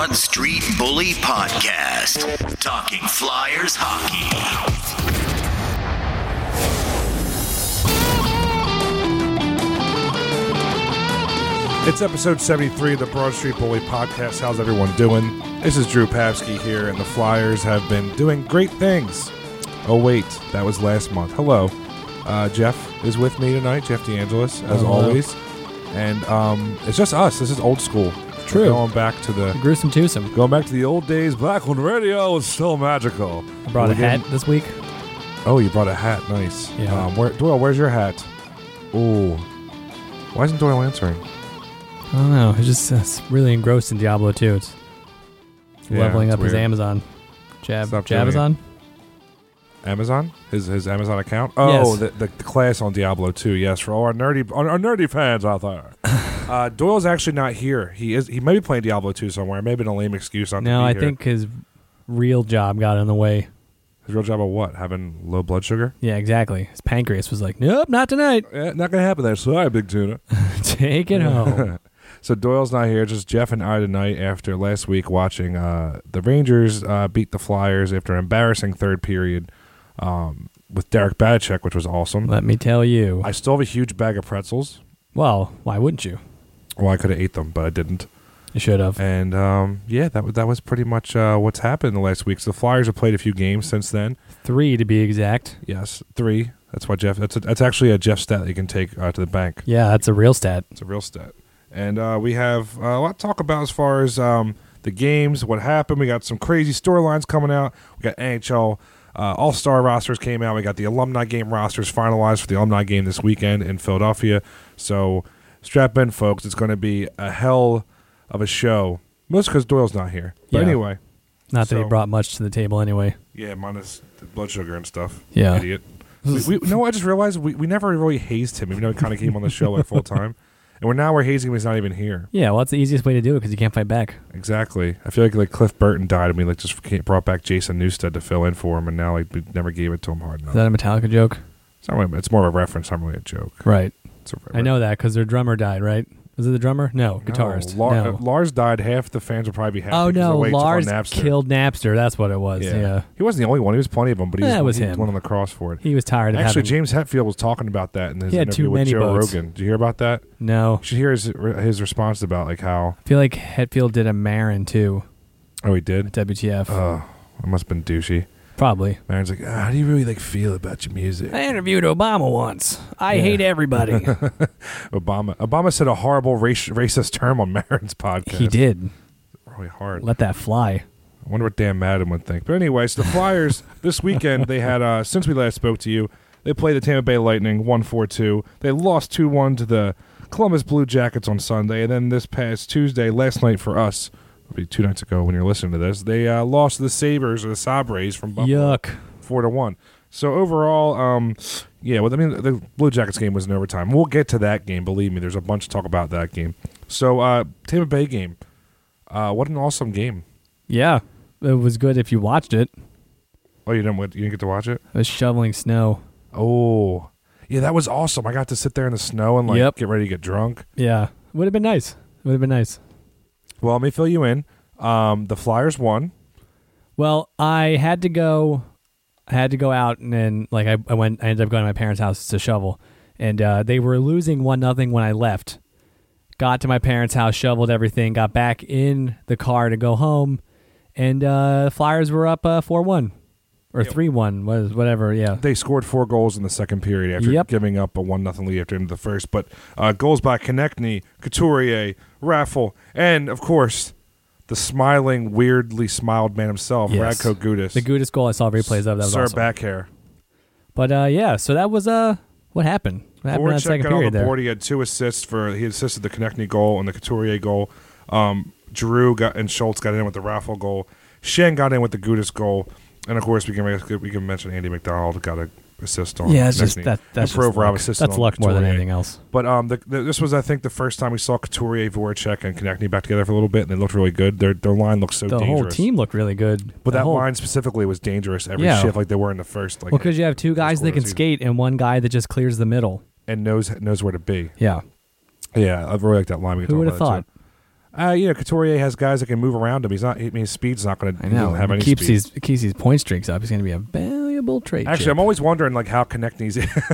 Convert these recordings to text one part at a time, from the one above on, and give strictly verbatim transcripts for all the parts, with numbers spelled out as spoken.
Broad Street Bully Podcast. Talking Flyers hockey. It's episode seventy-three of the Broad Street Bully Podcast. How's everyone doing? This is Drew Pavsky here, and the Flyers have been doing great things. Oh, wait, that was last month. Hello. Uh, Jeff is with me tonight, Jeff DeAngelis, as Hello. always. And um, it's just us. This is old school. True. We're going back to the Gruesome twosome. going back to the old days, back when radio was still magical. I brought a We're getting- hat this week. Oh, you brought a hat. Nice. Yeah. Um, where, Doyle, where's your hat? Ooh. Why isn't Doyle answering? I don't know. It's just it's really engrossed in Diablo two. It's Yeah, leveling it's up his weird. Amazon. Jab, Stop doing Jabazon? Amazon? His his Amazon account? Oh, Yes. the, the the class on Diablo two. Yes, for all our nerdy our, our nerdy fans out there. uh, Doyle's actually not here. He is. He may be playing Diablo two somewhere. Maybe a lame excuse not to No, be I here. think his real job got in the way. His real job of what? Having low blood sugar? Yeah, exactly. His pancreas was like, nope, not tonight. Eh, not gonna happen there. Sorry, big tuna. Take it home. So Doyle's not here. Just Jeff and I tonight after last week watching uh, the Rangers uh, beat the Flyers after an embarrassing third period um, with Derek Batchek, which was awesome. Let me tell you. I still have a huge bag of pretzels. Well, why wouldn't you? Well, I could have ate them, but I didn't. You should have. And um, yeah, that was that was pretty much uh, what's happened the last week. So the Flyers have played a few games since then. Three to be exact. Yes, three. That's why Jeff. That's a, that's actually a Jeff stat that you can take uh, to the bank. Yeah, that's a real stat. It's a real stat. And uh, we have uh, a lot to talk about as far as um, the games, what happened. We got some crazy storylines coming out. We got N H L uh, All-Star rosters came out. We got the alumni game rosters finalized for the alumni game this weekend in Philadelphia. So strap in, folks. It's going to be a hell of a show. Most because Doyle's not here. But Yeah. anyway. Not that he So- brought much to the table anyway. Yeah, minus the blood sugar and stuff. Yeah. Idiot. we, we, no, I just realized we, we never really hazed him, even though he kind of came on the show like full time. And we're now we're hazing him. He's not even here. Yeah, well, that's the easiest way to do it because you can't fight back. Exactly. I feel like like Cliff Burton died, and we like just ca- brought back Jason Newsted to fill in for him, and now like we never gave it to him hard enough. Is that a Metallica joke? It's, not really, it's more of a reference, not really a joke. Right. It's a, I know that because their drummer died, right? Was it the drummer? No, guitarist. No, Lar- no. uh, Lars died. Half the fans would probably be happy. Oh, 'cause no, the way he took on Lars Napster. killed Napster. That's what it was. Yeah. He wasn't the only one. He was plenty of them, but he That was, was he was him. one on the cross for it. He was tired of Actually, having... James Hetfield was talking about that in his He had interview too with many Joe boats. Rogan. Did you hear about that? No. You should hear his his response about like how. I feel like Hetfield did a Marin, too. Oh, he did. W T F. Oh, it must have been douchey. Probably. Maron's like, ah, how do you really like feel about your music? I interviewed Obama once. I Yeah. hate everybody. Obama Obama said a horrible race, racist term on Maron's podcast. He did. Really hard. Let that fly. I wonder what Dan Madden would think. But anyway, so the Flyers this weekend, they had, uh, since we last spoke to you, they played the Tampa Bay Lightning one four two. They lost two one to the Columbus Blue Jackets on Sunday. And then this past Tuesday, last night for us, it'll be two nights ago when you're listening to this, they uh, lost to the Sabres or the Sabres from Buffalo. Yuck. Four to one. So overall, um, yeah. Well, I mean, the Blue Jackets game was in overtime. We'll get to that game. Believe me, there's a bunch to talk about that game. So uh, Tampa Bay game. Uh, what an awesome game. Yeah. It was good if you watched it. Oh, you didn't. You didn't get to watch it. It was shoveling snow. Oh, yeah, that was awesome. I got to sit there in the snow and like Yep. get ready to get drunk. Yeah. Would have been nice. Would have been nice. Well, let me fill you in. Um, the Flyers won. Well, I had to go. I had to go out and then like I, I went. I ended up going to my parents' house to shovel, and uh, they were losing one nothing when I left. Got to my parents' house, shoveled everything, got back in the car to go home, and uh, the Flyers were up uh, four one or Yeah. three one, was whatever. Yeah, They scored four goals in the second period after Yep. giving up a one nothing lead after the end of the first. But uh, goals by Konechny, Couturier, Raffle, and of course the smiling, weirdly smiled man himself, Yes. Radko Gudas. the goodest goal I saw replays of. That was Sir awesome. back hair. But uh, yeah, so that was uh, what happened? What happened in that Voracek second got on period the there? board. He had two assists for. He assisted the Konechny goal and the Couturier goal. Um, Giroux got and Schultz got in with the Raffle goal. Shen got in with the Gudas goal, and of course we can we can mention Andy McDonald got a assist on. Yeah, it's just Konechny. that. That's And just Provorov luck. assisted That's on luck more than Couturier. anything else. But um, the, the, this was I think the first time we saw Couturier, Voracek, and Konechny back together for a little bit, and they looked really good. Their their line looked so The dangerous. whole team looked really good. But The that whole- line specifically was dangerous every Yeah. shift, like they were in the first. Like, Well, because you have two guys that quarter can season. skate and one guy that just clears the middle. and knows knows where to be. Yeah. Yeah, I really like that line. We can Who talk would have about thought? that, too. Uh, you know, Couturier has guys that can move around him. He's not. I mean, his speed's not going to. I know. Have He any keeps speed. these keeps these point streaks up. He's going to be a valuable trade. Actually, chip. I'm always wondering like how Konechny's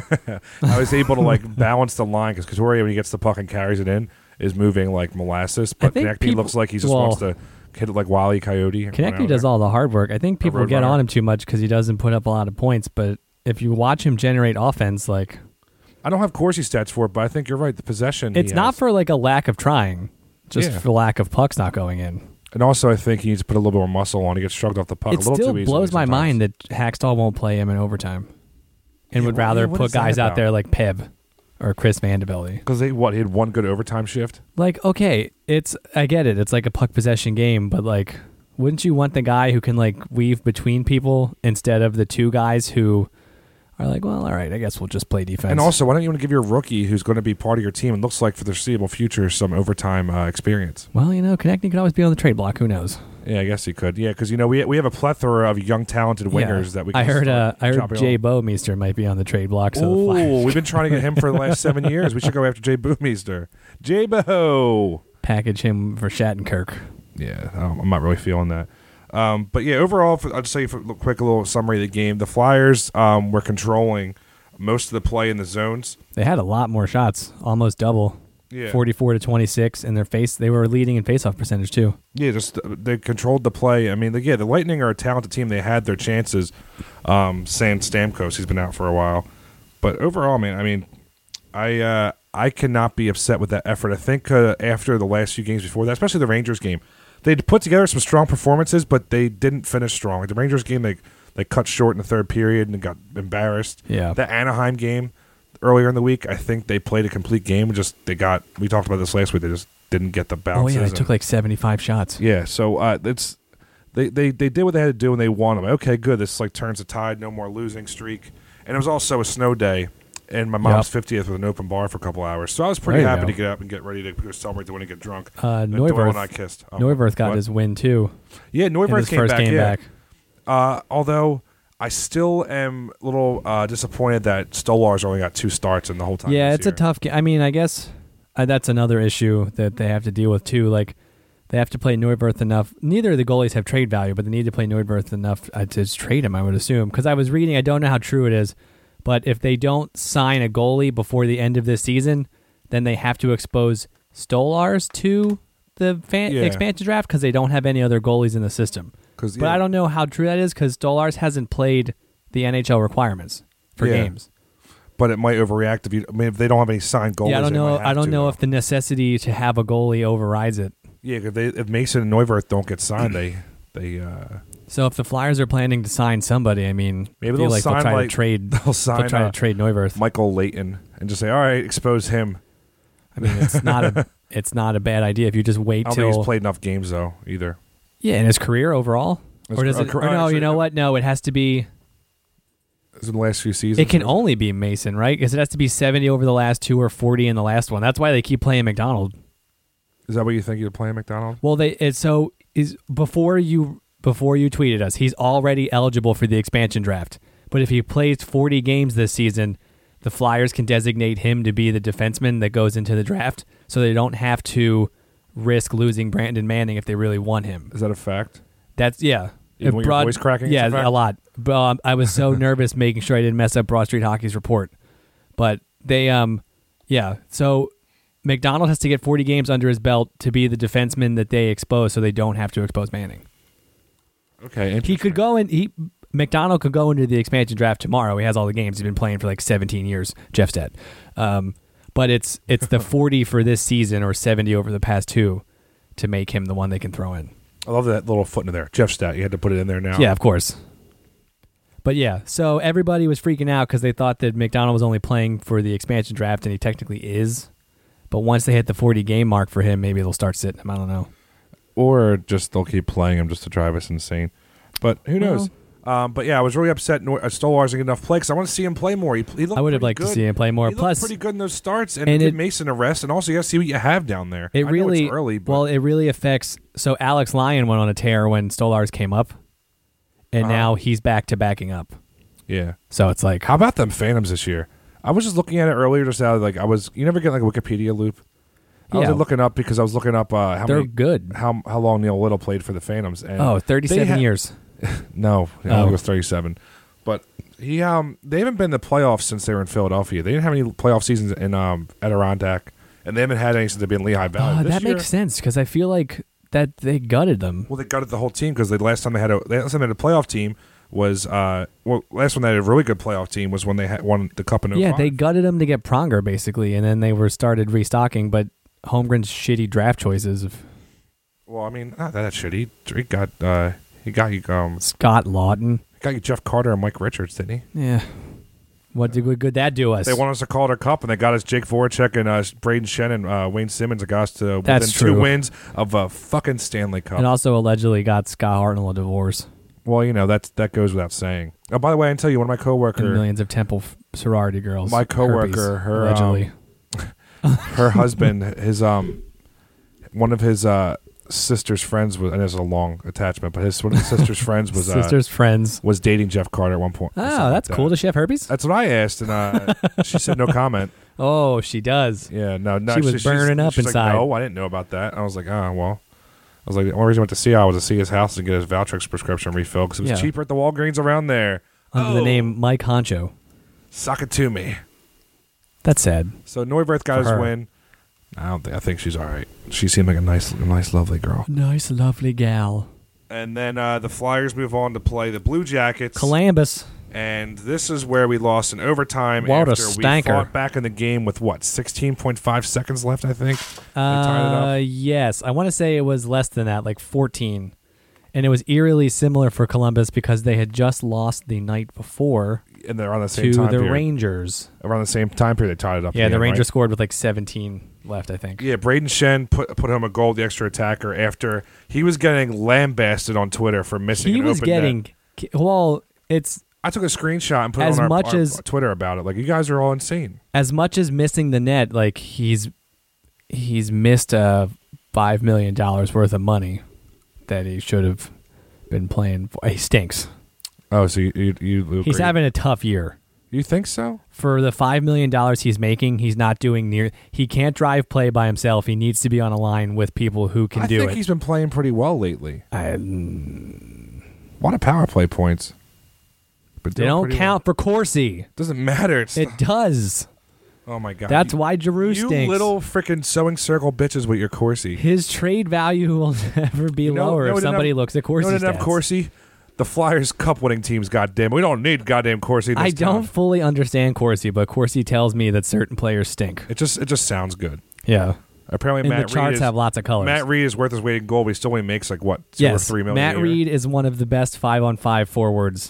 I was able to like balance the line because Couturier when he gets the puck and carries it in is moving like molasses, but think Konechny people- looks like he just well, wants to hit it like Wile E. Coyote. Konechny does all the hard work. I think people road get runner. on him too much because he doesn't put up a lot of points. But if you watch him generate offense, like I don't have Corsi stats for it, but I think you're right. The possession. it's he not has. for like a lack of trying, just Yeah. for lack of pucks not going in. And also, I think he needs to put a little more muscle on. He gets shrugged off the puck It a little still too easily. blows my sometimes. mind that Hackstall won't play him in overtime, and Yeah, would what- rather yeah, what put is that guys out about? there like Peb or Chris Vanderbilt. Because they what he had one good overtime shift. Like, okay, it's I get it. It's like a puck possession game, but like, wouldn't you want the guy who can like weave between people instead of the two guys who are like, well, all right, I guess we'll just play defense. And also, why don't you want to give your rookie, who's going to be part of your team and looks like for the foreseeable future, some overtime uh, experience? well, you know, Konechny could always be on the trade block. Who knows? Yeah, I guess he could. Yeah, because you know we we have a plethora of young, talented wingers Yeah. that we. Can I heard. Uh, start I heard chopping Jay off. Bouwmeester might be on the trade block. So the Flyers Oh, we've been trying to get him for the last seven years. We should go after Jay Bouwmeester. Jay Bo. package him for Shattenkirk. Yeah, um, I'm not really feeling that. Um, but yeah, overall, for, I'll just say for a quick little summary of the game. The Flyers um, were controlling most of the play in the zones. They had a lot more shots, almost double. Yeah. forty-four to twenty-six, and their face they were leading in faceoff percentage too. Yeah, just uh, they controlled the play. I mean, the, yeah, the Lightning are a talented team. They had their chances. Um, San Stamkos, he's been out for a while, but overall, man, I mean, I uh, I cannot be upset with that effort. I think uh, after the last few games before that, especially the Rangers game, they put together some strong performances, but they didn't finish strong. Like the Rangers game, they they cut short in the third period and got embarrassed. Yeah. The Anaheim game earlier in the week, I think they played a complete game. Just they got we talked about this last week. They just didn't get the Oh bounces. yeah, they and- took like seventy-five shots. yeah, so uh, it's they, they they did what they had to do and they won. I'm like, okay, good. This like turns the tide. No more losing streak. And it was also a snow day, and my mom's Yep. fiftieth with an open bar for a couple hours. So I was pretty There you happy go. to get up and get ready to go celebrate the win and get drunk. Uh, And Doyle Neuwirth, and I kissed. Oh, Neuwirth got what? his win too. yeah. in Neuwirth his came first back. game yeah. back. Uh, although I still am a little uh, disappointed that Stolarz only got two starts in the whole time. Yeah, this it's a year. tough game. I mean, I guess uh, that's another issue that they have to deal with too. Like they have to play Neuwirth enough. Neither of the goalies have trade value, but they need to play Neuwirth enough uh, to just trade him. I would assume because I was reading. I don't know how true it is, but if they don't sign a goalie before the end of this season, then they have to expose Stolarz to the fan- Yeah. expansion draft because they don't have any other goalies in the system. 'Cause, But yeah, I don't know how true that is because Stolarz hasn't played the N H L requirements for Yeah. games. But it might overreact if you. I mean, if they don't have any signed goalies. Yeah, I don't they know. might have I don't to, know though. if the necessity to have a goalie overrides it. Yeah, if, they, if Mason and Neuwirth don't get signed, they they uh, So if the Flyers are planning to sign somebody, I mean, Maybe I feel they'll like sign, they'll try like- to trade. they'll sign They'll try uh, to trade Neuwirth. Michael Leighton and just say, all right, expose him. I mean, it's not a it's not a bad idea if you just wait I don't think till he's played enough games though either. yeah, in his career overall. His Or does ca- it? uh, Or no, actually, you know uh, what? No, it has to be. In the last few seasons, It can only be Mason, right? Because it has to be seventy over the last two or forty in the last one. That's why they keep playing McDonald. Is that what you think you're playing, McDonald? Well, they it's so is before you before you tweeted us, he's already eligible for the expansion draft. But if he plays forty games this season, the Flyers can designate him to be the defenseman that goes into the draft, so they don't have to risk losing Brandon Manning if they really want him. Is that a fact? That's yeah. Even If when your voice cracking, it's Yeah, a fact? a lot. But um, I was so nervous making sure I didn't mess up Broad Street Hockey's report. But they, um, yeah. So McDonald has to get forty games under his belt to be the defenseman that they expose, so they don't have to expose Manning. Okay, He could go in. He McDonald could go into the expansion draft tomorrow. He has all the games. He's been playing for like seventeen years. Jeff Stead. Um, but it's it's the forty for this season or seventy over the past two to make him the one they can throw in. I love that little footnote there. Jeff Stat, you had to put it in there now. Yeah, of course. But yeah, so everybody was freaking out because they thought that McDonald was only playing for the expansion draft, and he technically is. But once they hit the forty game mark for him, maybe they'll start sitting him. I don't know. Or just they'll keep playing him just to drive us insane. But who knows? Um, but yeah, I was really upset Nor- uh, Stolarz didn't get enough play because I want to see him play more. He, he looked I would have pretty liked to good. see him play more. He looked Plus, pretty good in those starts, and, and it did it- Mason a rest. And also, you got to see what you have down there. it I know really it's early, but well, it really affects. So Alex Lyon went on a tear when Stolarz came up, and Uh-huh. now he's back to backing up. yeah. So it's like, How about them Phantoms this year? I was just looking at it earlier, just out of, like I was. You never get like a Wikipedia loop. I Yeah. was looking up because I was looking up uh, how They're many, good. how how long Neil Little played for the Phantoms. And Oh, thirty-seven they ha- years. No, it Oh. only was thirty-seven. But he um they haven't been in the playoffs since they were in Philadelphia. They didn't have any playoff seasons in um Adirondack, and they haven't had any since they've been in Lehigh Valley. Oh, This that year- makes sense because I feel like that they gutted them. Well, they gutted the whole team because the last time they had a the last time they had a playoff team was uh well last one they had a really good playoff team was when they had won the cup in oh five. Yeah, they gutted them to get Pronger basically, and then they were started restocking. But Holmgren's shitty draft choices of Well, I mean, not that shit. He, he got uh he got you um Scott Lawton. got you Jeff Carter and Mike Richards, didn't he? Yeah, what did what good that do us? They won us a Calder Cup, and they got us Jake Voracek and uh, Braden Shen and uh, Wayne Simmons. They got us to That's within two true. wins of a fucking Stanley Cup. and also allegedly got Scott Hartnell a divorce Well, you know that's that goes without saying. Oh, by the way, I can tell you, one of my and coworker, millions of Temple f- sorority girls. my coworker, herpes, her allegedly. um, her husband, his um, one of his uh sister's friends was, and it's a long attachment, but his one of his sister's friends was uh, sister's friends. was dating Jeff Carter at one point. or Oh, something that's like cool. that. Does she have herpes? That's what I asked, and uh, she said no comment. Oh, she does. Yeah, no, no. She was she's- burning up she's inside. Like, no, I didn't know about that. I was like, oh well. I was like, the only reason I went to see her was to see his house and get his Valtrex prescription refilled because it was Yeah. cheaper at the Walgreens around there. Under Oh, the name Mike Honcho. Suck it to me. That's sad. So Neuwirth got For his her. win. I don't think. I think she's all right. She seemed like a nice, a nice, lovely girl. Nice, lovely gal. And then uh, the Flyers move on to play the Blue Jackets. Columbus. And this is where we lost in overtime What a after we stanker. fought back in the game with, what, sixteen point five seconds left, I think? They tied it Uh, up. yes. I want to say it was less than that, like fourteen. And it was eerily similar for Columbus because they had just lost the night before And they're on the same to time the period. Rangers. Around the same time period, they tied it up. Yeah, again, the Rangers right? scored with like seventeen left, I think. Yeah, Braden Shen put put home a goal, the extra attacker, after he was getting lambasted on Twitter for missing He an was open getting net. well. It's I took a screenshot and put As it on our, much our as- Twitter about it. Like, you guys are all insane. as much as missing the net. Like he's he's missed uh five million dollars worth of money that he should have been playing for. He stinks. Oh, so you you, you He's agree. having a tough year. You think so? For the five million dollars he's making, he's not doing near. He can't drive play by himself. He needs to be on a line with people who can I do think it. he's been playing pretty well lately. I, A lot of power play points. But they doing don't pretty count for Corsi. well. Doesn't matter. It's It does. oh my god. That's you, why Giroux you stinks. little freaking sewing circle bitches with your Corsi. His trade value will never be You know- lower no, we if didn't somebody have- looks at Corsi. No, we didn't have stats. Corsi. The Flyers Cup winning teams, goddamn. We don't need goddamn Corsi. In this I don't town. fully understand Corsi, but Corsi tells me that certain players stink. It just it just sounds good. Yeah. Apparently, And Matt the charts Reed is, have lots of colors. Matt Reed is worth his weight in gold, but he still only makes like what two yes. or three million. Matt a year. Reed is one of the best five on five forwards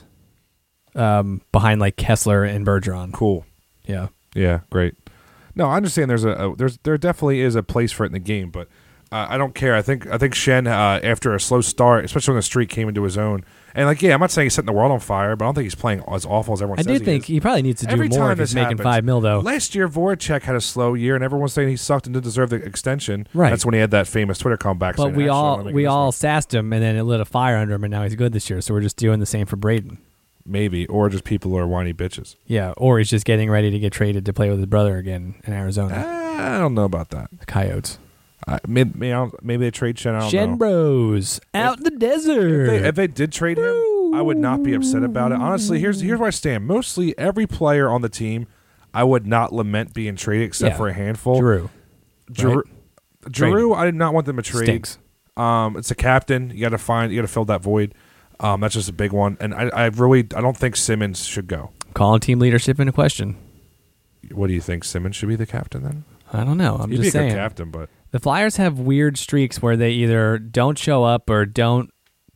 um, behind like Kessler and Bergeron. Cool. Yeah. Yeah, great. No, I understand. There's a, a there's there definitely is a place for it in the game, but uh, I don't care. I think I think Shen uh, after a slow start, especially when the streak came into his own, and like yeah, I'm not saying he's setting the world on fire, but I don't think he's playing as awful as everyone I says do he think is. he probably needs to do Every more time if he's this making happens. five mil though. Last year, Voracek had a slow year, and everyone's saying he sucked and didn't deserve the extension. Right. That's when he had that famous Twitter comeback. But saying, we "Actually, I'm all gonna make we this all work." sassed him, and then it lit a fire under him, and now he's good this year. So we're just doing the same for Braden. maybe, or just people who are whiny bitches. Yeah, or he's just getting ready to get traded to play with his brother again in Arizona. I don't know about that. The Coyotes. I, maybe, maybe, I don't- maybe they trade Shen. I don't Shen know. Bros out in the desert. If they, if they did trade him, I would not be upset about it. Honestly, here's here's where I stand. Mostly every player on the team, I would not lament being traded except Yeah. for a handful. Drew. Drew, right? Drew, I did not want them to trade. Stinks. Um, it's a captain. You got to find. You got to fill that void. Um, that's just a big one. And I, I really, I don't think Simmons should go. Calling team leadership into question. What do you think? Simmons should be the captain then? I don't know. I'm He'd just be a saying. good captain, but The Flyers have weird streaks where they either don't show up or don't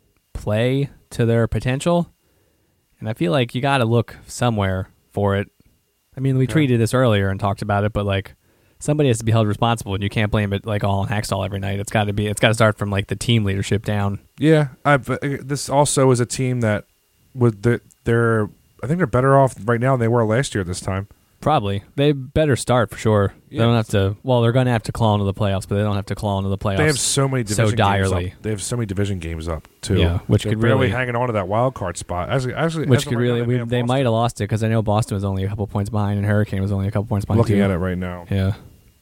play to their potential. And I feel like you got to look somewhere for it. I mean, we Okay. tweeted this earlier and talked about it, but like somebody has to be held responsible, and you can't blame it like all on Hackstall every night. It's got to be. It's got to start from like the team leadership down. yeah, I've, uh, this also is a team that would the, they're. I think they're better off right now than they were last year at this time. Probably they better start for sure. Yeah. They don't have to. Well, they're going to have to claw into the playoffs, but they don't have to claw into the playoffs. They have so many so division games direly. up. They have so many division games up too. Yeah, which They're could barely really- hanging on to that wild card spot. Actually, actually, Which as of could right now, really, may we, have they lost might it. have lost it because I know Boston was only a couple points behind and Hurricane was only a couple points behind. Looking too. at it right now. Yeah.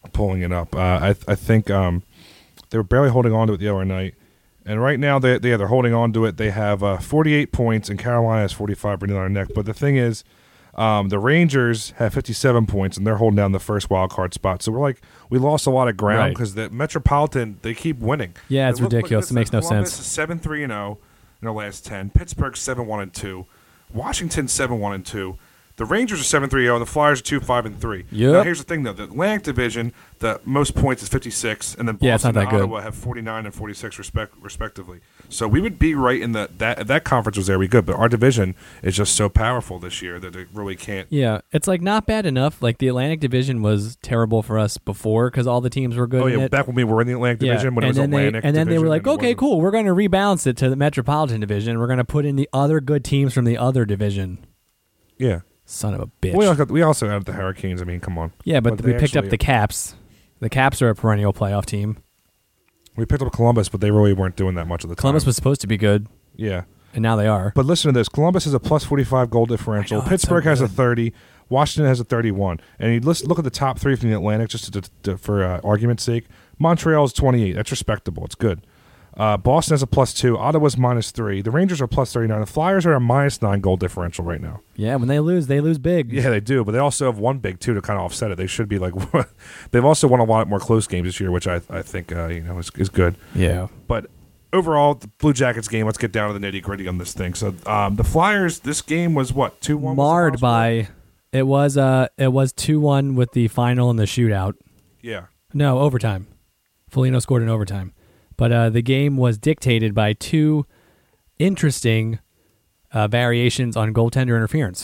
pulling it up. Uh, I I think um, they were barely holding on to it the other night, and right now they they they're holding on to it. They have uh, forty-eight points, and Carolina has forty-five breathing on their neck. But the thing is, um, the Rangers have fifty-seven points, and they're holding down the first wild card spot. So we're like we lost a lot of ground because Right. the Metropolitan they keep winning. Yeah, it's Look- look at ridiculous. this. It makes no Columbus sense. is seven three and zero in their last ten. Pittsburgh seven one and two. Washington seven one and two. The Rangers are seven three zero, and the Flyers are two five and three. Yep. Now, here's the thing, though. The Atlantic Division, the most points is fifty-six, and then Yeah, it's Boston not and that good. Ottawa have forty-nine and forty-six respect, respectively. So we would be right in the that that conference was very good, but our division is just so powerful this year that it really can't. Yeah, it's like not bad enough. Like the Atlantic Division was terrible for us before because all the teams were good Oh, in yeah, it. back when we were in the Atlantic Yeah, Division, when it and was then Atlantic they, and then they were Division, like, and it okay, wasn't- cool, we're going to rebalance it to the Metropolitan Division. We're going to put in the other good teams from the other division. Yeah. Son of a bitch. We also, we also had the Hurricanes. I mean, come on. yeah, but, But we they picked up actually- the Caps. The Caps are a perennial playoff team. We picked up Columbus, but they really weren't doing that much of the Columbus time. was supposed to be good, Yeah. and now they are. But listen to this. Columbus has a plus forty-five goal differential. I know, it's so Pittsburgh has a good. thirty. Washington has a thirty-one. And you listen, look at the top three from the Atlantic, just to, to, for uh, argument's sake. Montreal is twenty-eight. That's respectable. It's good. Uh, Boston has a plus two. Ottawa's minus three. The Rangers are plus thirty-nine. The Flyers are a minus nine goal differential right now. Yeah, when they lose, they lose big. Yeah, they do. But they also have one big, too, to kind of offset it. They should be like – they've also won a lot more close games this year, which I I think uh, you know is, is good. Yeah. But overall, the Blue Jackets game, let's get down to the nitty-gritty on this thing. So um, the Flyers, this game was what, two one? Marred by it was uh it was two one with the final and the shootout. Yeah. No, overtime. Foligno scored in overtime. But uh, the game was dictated by two interesting uh, variations on goaltender interference.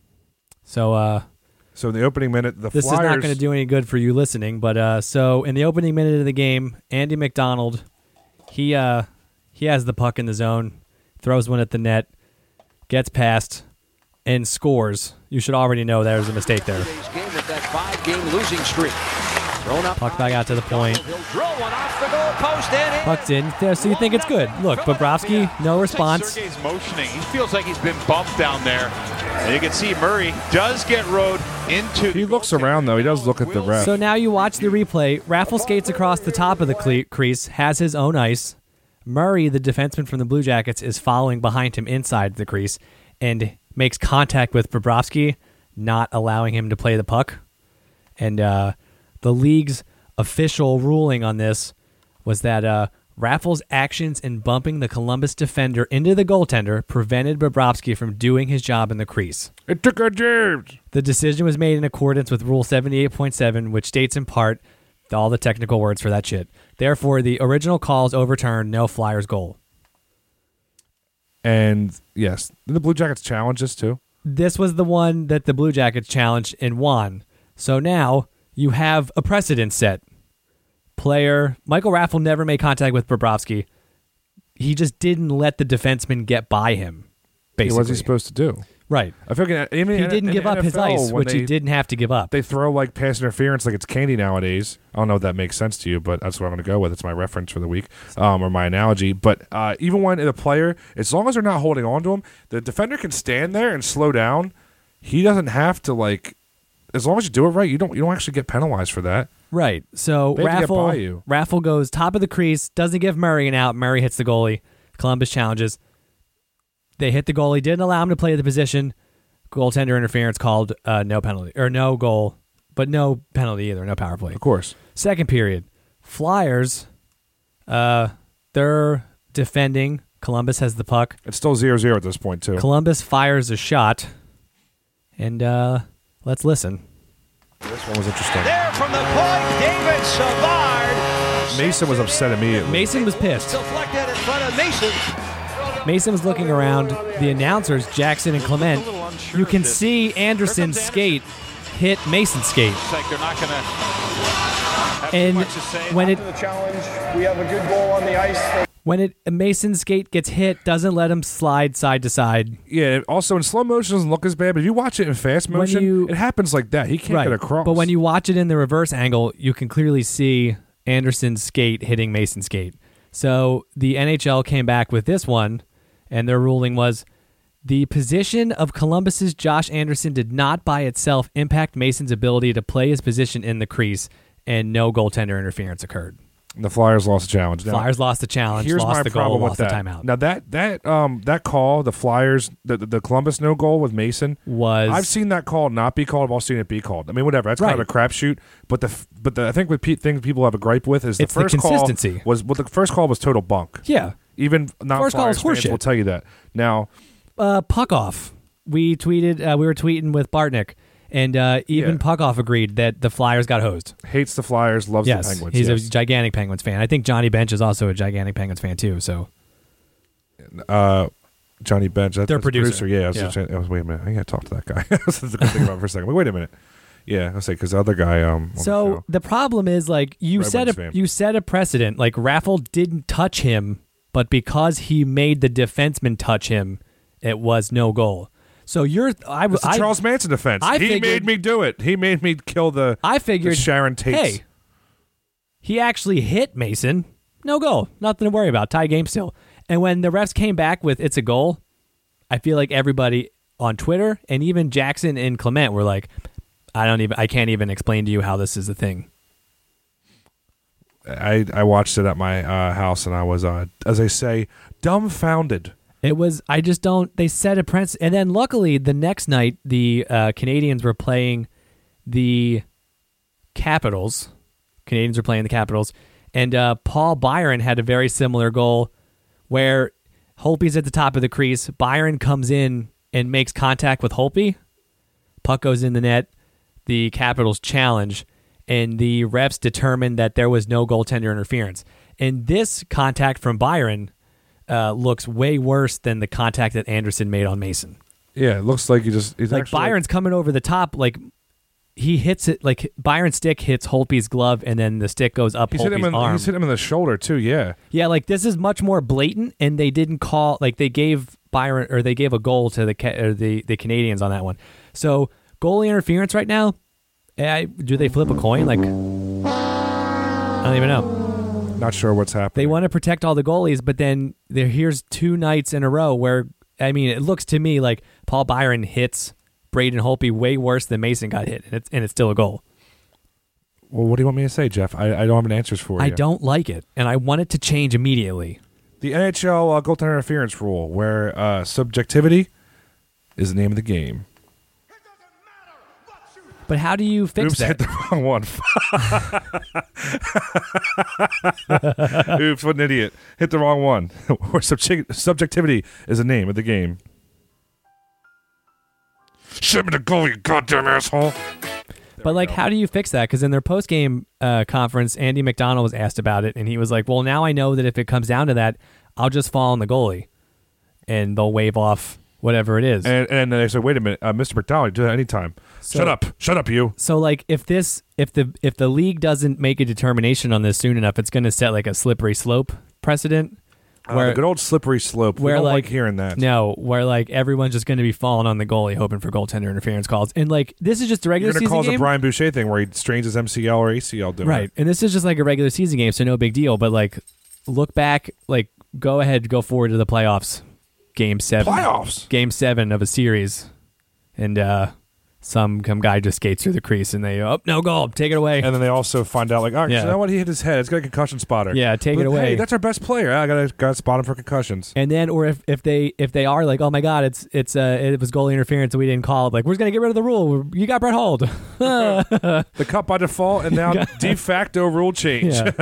So uh, So in the opening minute, the this Flyers... is not going to do any good for you listening. But uh, so in the opening minute of the game, Andy McDonald, he uh, he has the puck in the zone, throws one at the net, gets past, and scores. You should already know there's a mistake there. Game with that five-game losing streak. Thrown up Puck back out to the point. He'll drill one off the goal post and in. Puck's in there, so you think it's good. Look, Bobrovsky, no response. Sergei's motioning. He feels like he's been bumped down there. And you can see Murray does get rode into. He looks around, though. He does look at the ref. So now you watch the replay. Raffle skates across the top of the cle- crease, has his own ice. Murray, the defenseman from the Blue Jackets, is following behind him inside the crease and makes contact with Bobrovsky, not allowing him to play the puck. And uh, the league's official ruling on this was that uh, Raffle's actions in bumping the Columbus defender into the goaltender prevented Bobrovsky from doing his job in the crease. It took a James. The decision was made in accordance with Rule seventy-eight point seven, which states in part all the technical words for that shit. Therefore, the original call is overturned, no Flyers goal. And, yes, did the Blue Jackets challenge this, too? This was the one that the Blue Jackets challenged and won. So now you have a precedent set. Player Michael Raffle never made contact with Bobrovsky. He just didn't let the defenseman get by him, basically. What was he supposed to do? Right. I feel like in, in, He in- didn't in give the up his N F L, ice, when which they, he didn't have to give up. They throw, like, pass interference like it's candy nowadays. I don't know if that makes sense to you, but that's what I'm going to go with. It's my reference for the week, um, or my analogy. But uh, even when the player, as long as they're not holding on to him, the defender can stand there and slow down. He doesn't have to, like, as long as you do it right, you don't you don't actually get penalized for that. Right. So They have to get Raffle by you. Raffle goes top of the crease, doesn't give Murray an out. Murray hits the goalie. Columbus challenges. They hit the goalie, didn't allow him to play the position. Goaltender interference called uh, no penalty or no goal, but no penalty either, no power play. Of course. Second period, Flyers, uh, they're defending. Columbus has the puck. It's still zero zero at this point, too. Columbus fires a shot, and uh, let's listen. This one was interesting. There from the point, David Savard. Mason was upset immediately. Mason was pissed. Deflected in front of Mason. Mason was looking around. The announcers, Jackson and Clement, you can see Anderson's skate hit Mason's skate. It's like they're not going to have too And much to say. when it The challenge, we have a good goal on the ice. when it Mason's skate gets hit, doesn't let him slide side to side. Yeah, also in slow motion doesn't look as bad, but if you watch it in fast When motion, you- it happens like that. He can't get across. But when you watch it in the reverse angle, you can clearly see Anderson's skate hitting Mason's skate. So the N H L came back with this one, and their ruling was the position of Columbus's Josh Anderson did not by itself impact Mason's ability to play his position in the crease, and no goaltender interference occurred. The Flyers lost the challenge. Now, Flyers lost the challenge, here's lost my the problem goal, with lost that. the timeout. Now that that um that call, the Flyers, the the Columbus no goal with Mason Was I've seen that call not be called. I've also seen it be called. I mean, whatever. That's kind Right. of a crapshoot. But the but the I think what pe- things people have a gripe with is the It's the first consistency. call was well, the first call was total bunk. yeah. Even non First call Flyers was fans horseshit. will tell you that. Now, Uh, puck off. We tweeted. Uh, we were tweeting with Bartnick, and uh, even Yeah. puck off agreed that the Flyers got hosed. hates the Flyers, loves Yes, the Penguins. he's yes. a gigantic Penguins fan. I think Johnny Bench is also a gigantic Penguins fan too. So uh, Johnny Bench, that, Their that's the producer. Yeah, I was, Yeah. Just, I was wait a minute. I got to talk to that guy. That's the good thing about it for a second. Wait, wait a minute. Yeah, I'll say because the other guy. Um, on the So show. the problem is, like, you Red set a Wings fan. you set a precedent. Like, Raffle didn't touch him, but because he made the defenseman touch him, it was no goal. So you're I It's the I, Charles Manson defense. I he figured- made me do it. He made me kill the. I figured the Sharon Tate's. Hey, he actually hit Mason. No goal. Nothing to worry about. Tie game still. And when the refs came back with it's a goal, I feel like everybody on Twitter and even Jackson and Clement were like, I don't even I can't even explain to you how this is a thing. I I watched it at my uh, house and I was, uh, as I say, dumbfounded. It was, I just don't, they set a precedent. And then luckily, the next night, the uh, Canadians were playing the Capitals. Canadians were playing the Capitals. And uh, Paul Byron had a very similar goal where Holtby's at the top of the crease. Byron comes in and makes contact with Holtby. Puck goes in the net. The Capitals challenge. And the refs determined that there was no goaltender interference. And this contact from Byron Uh, looks way worse than the contact that Anderson made on Mason. Yeah, it looks like he just. He's Like actually Byron's coming over the top, like he hits it, like Byron's stick hits Holtby's glove, and then the stick goes up He's hit, him Holtby's in, arm. he's hit him in the shoulder too. Yeah, Yeah, like this is much more blatant, and they didn't call, like they gave Byron or they gave a goal to the Ca- or the the Canadians on that one. So goalie interference right now. I, do they flip a coin? Like I don't even know. not sure what's happening. They want to protect all the goalies, but then there here's two nights in a row where, I mean, it looks to me like Paul Byron hits Braden Holtby way worse than Mason got hit, and it's and it's still a goal. Well, what do you want me to say, Jeff? I, I don't have an answers for you. I don't like it, and I want it to change immediately. The N H L uh, goaltender interference rule, where uh, subjectivity is the name of the game. But how do you fix Oops, that? hit the wrong one. Oops, what an idiot. Hit the wrong one. Where subject- subjectivity is the name of the game. Ship me the goal, you goddamn asshole. But like, how do you fix that? Because in their post game uh, conference, Andy McDonald was asked about it, and he was like, "Well, now I know that if it comes down to that, I'll just fall on the goalie, and they'll wave off whatever it is." And, and then they said, wait a minute, uh, Mister McDonald, do that anytime. So- Shut up. Shut up, you. So like, if this, if the if the league doesn't make a determination on this soon enough, it's going to set like a slippery slope precedent. Uh, Where the good old slippery slope. We where, don't like, like, hearing that. No, where like everyone's just going to be falling on the goalie, hoping for goaltender interference calls, and like this is just a regular You're going to season call game, the Brian Boucher thing where he strains his M C L or A C L doing right? it. And this is just like a regular season game, so no big deal. But like, look back, like go ahead, go forward to the playoffs, game seven, Playoffs? game seven of a series, and uh, some some guy just skates through the crease, and they oh no goal, take it away. And then they also find out, like, oh, Yeah. you know what? He hit his head. It's got a concussion spotter. Yeah, take But, it away. Hey, that's our best player. I got to got to spot him for concussions. And then, or if, if they if they are like, oh my god, it's it's uh it was goalie interference and we didn't call it, like we're just gonna get rid of the rule. You got Brett Hold. The cut by default and now de facto rule change. Yeah.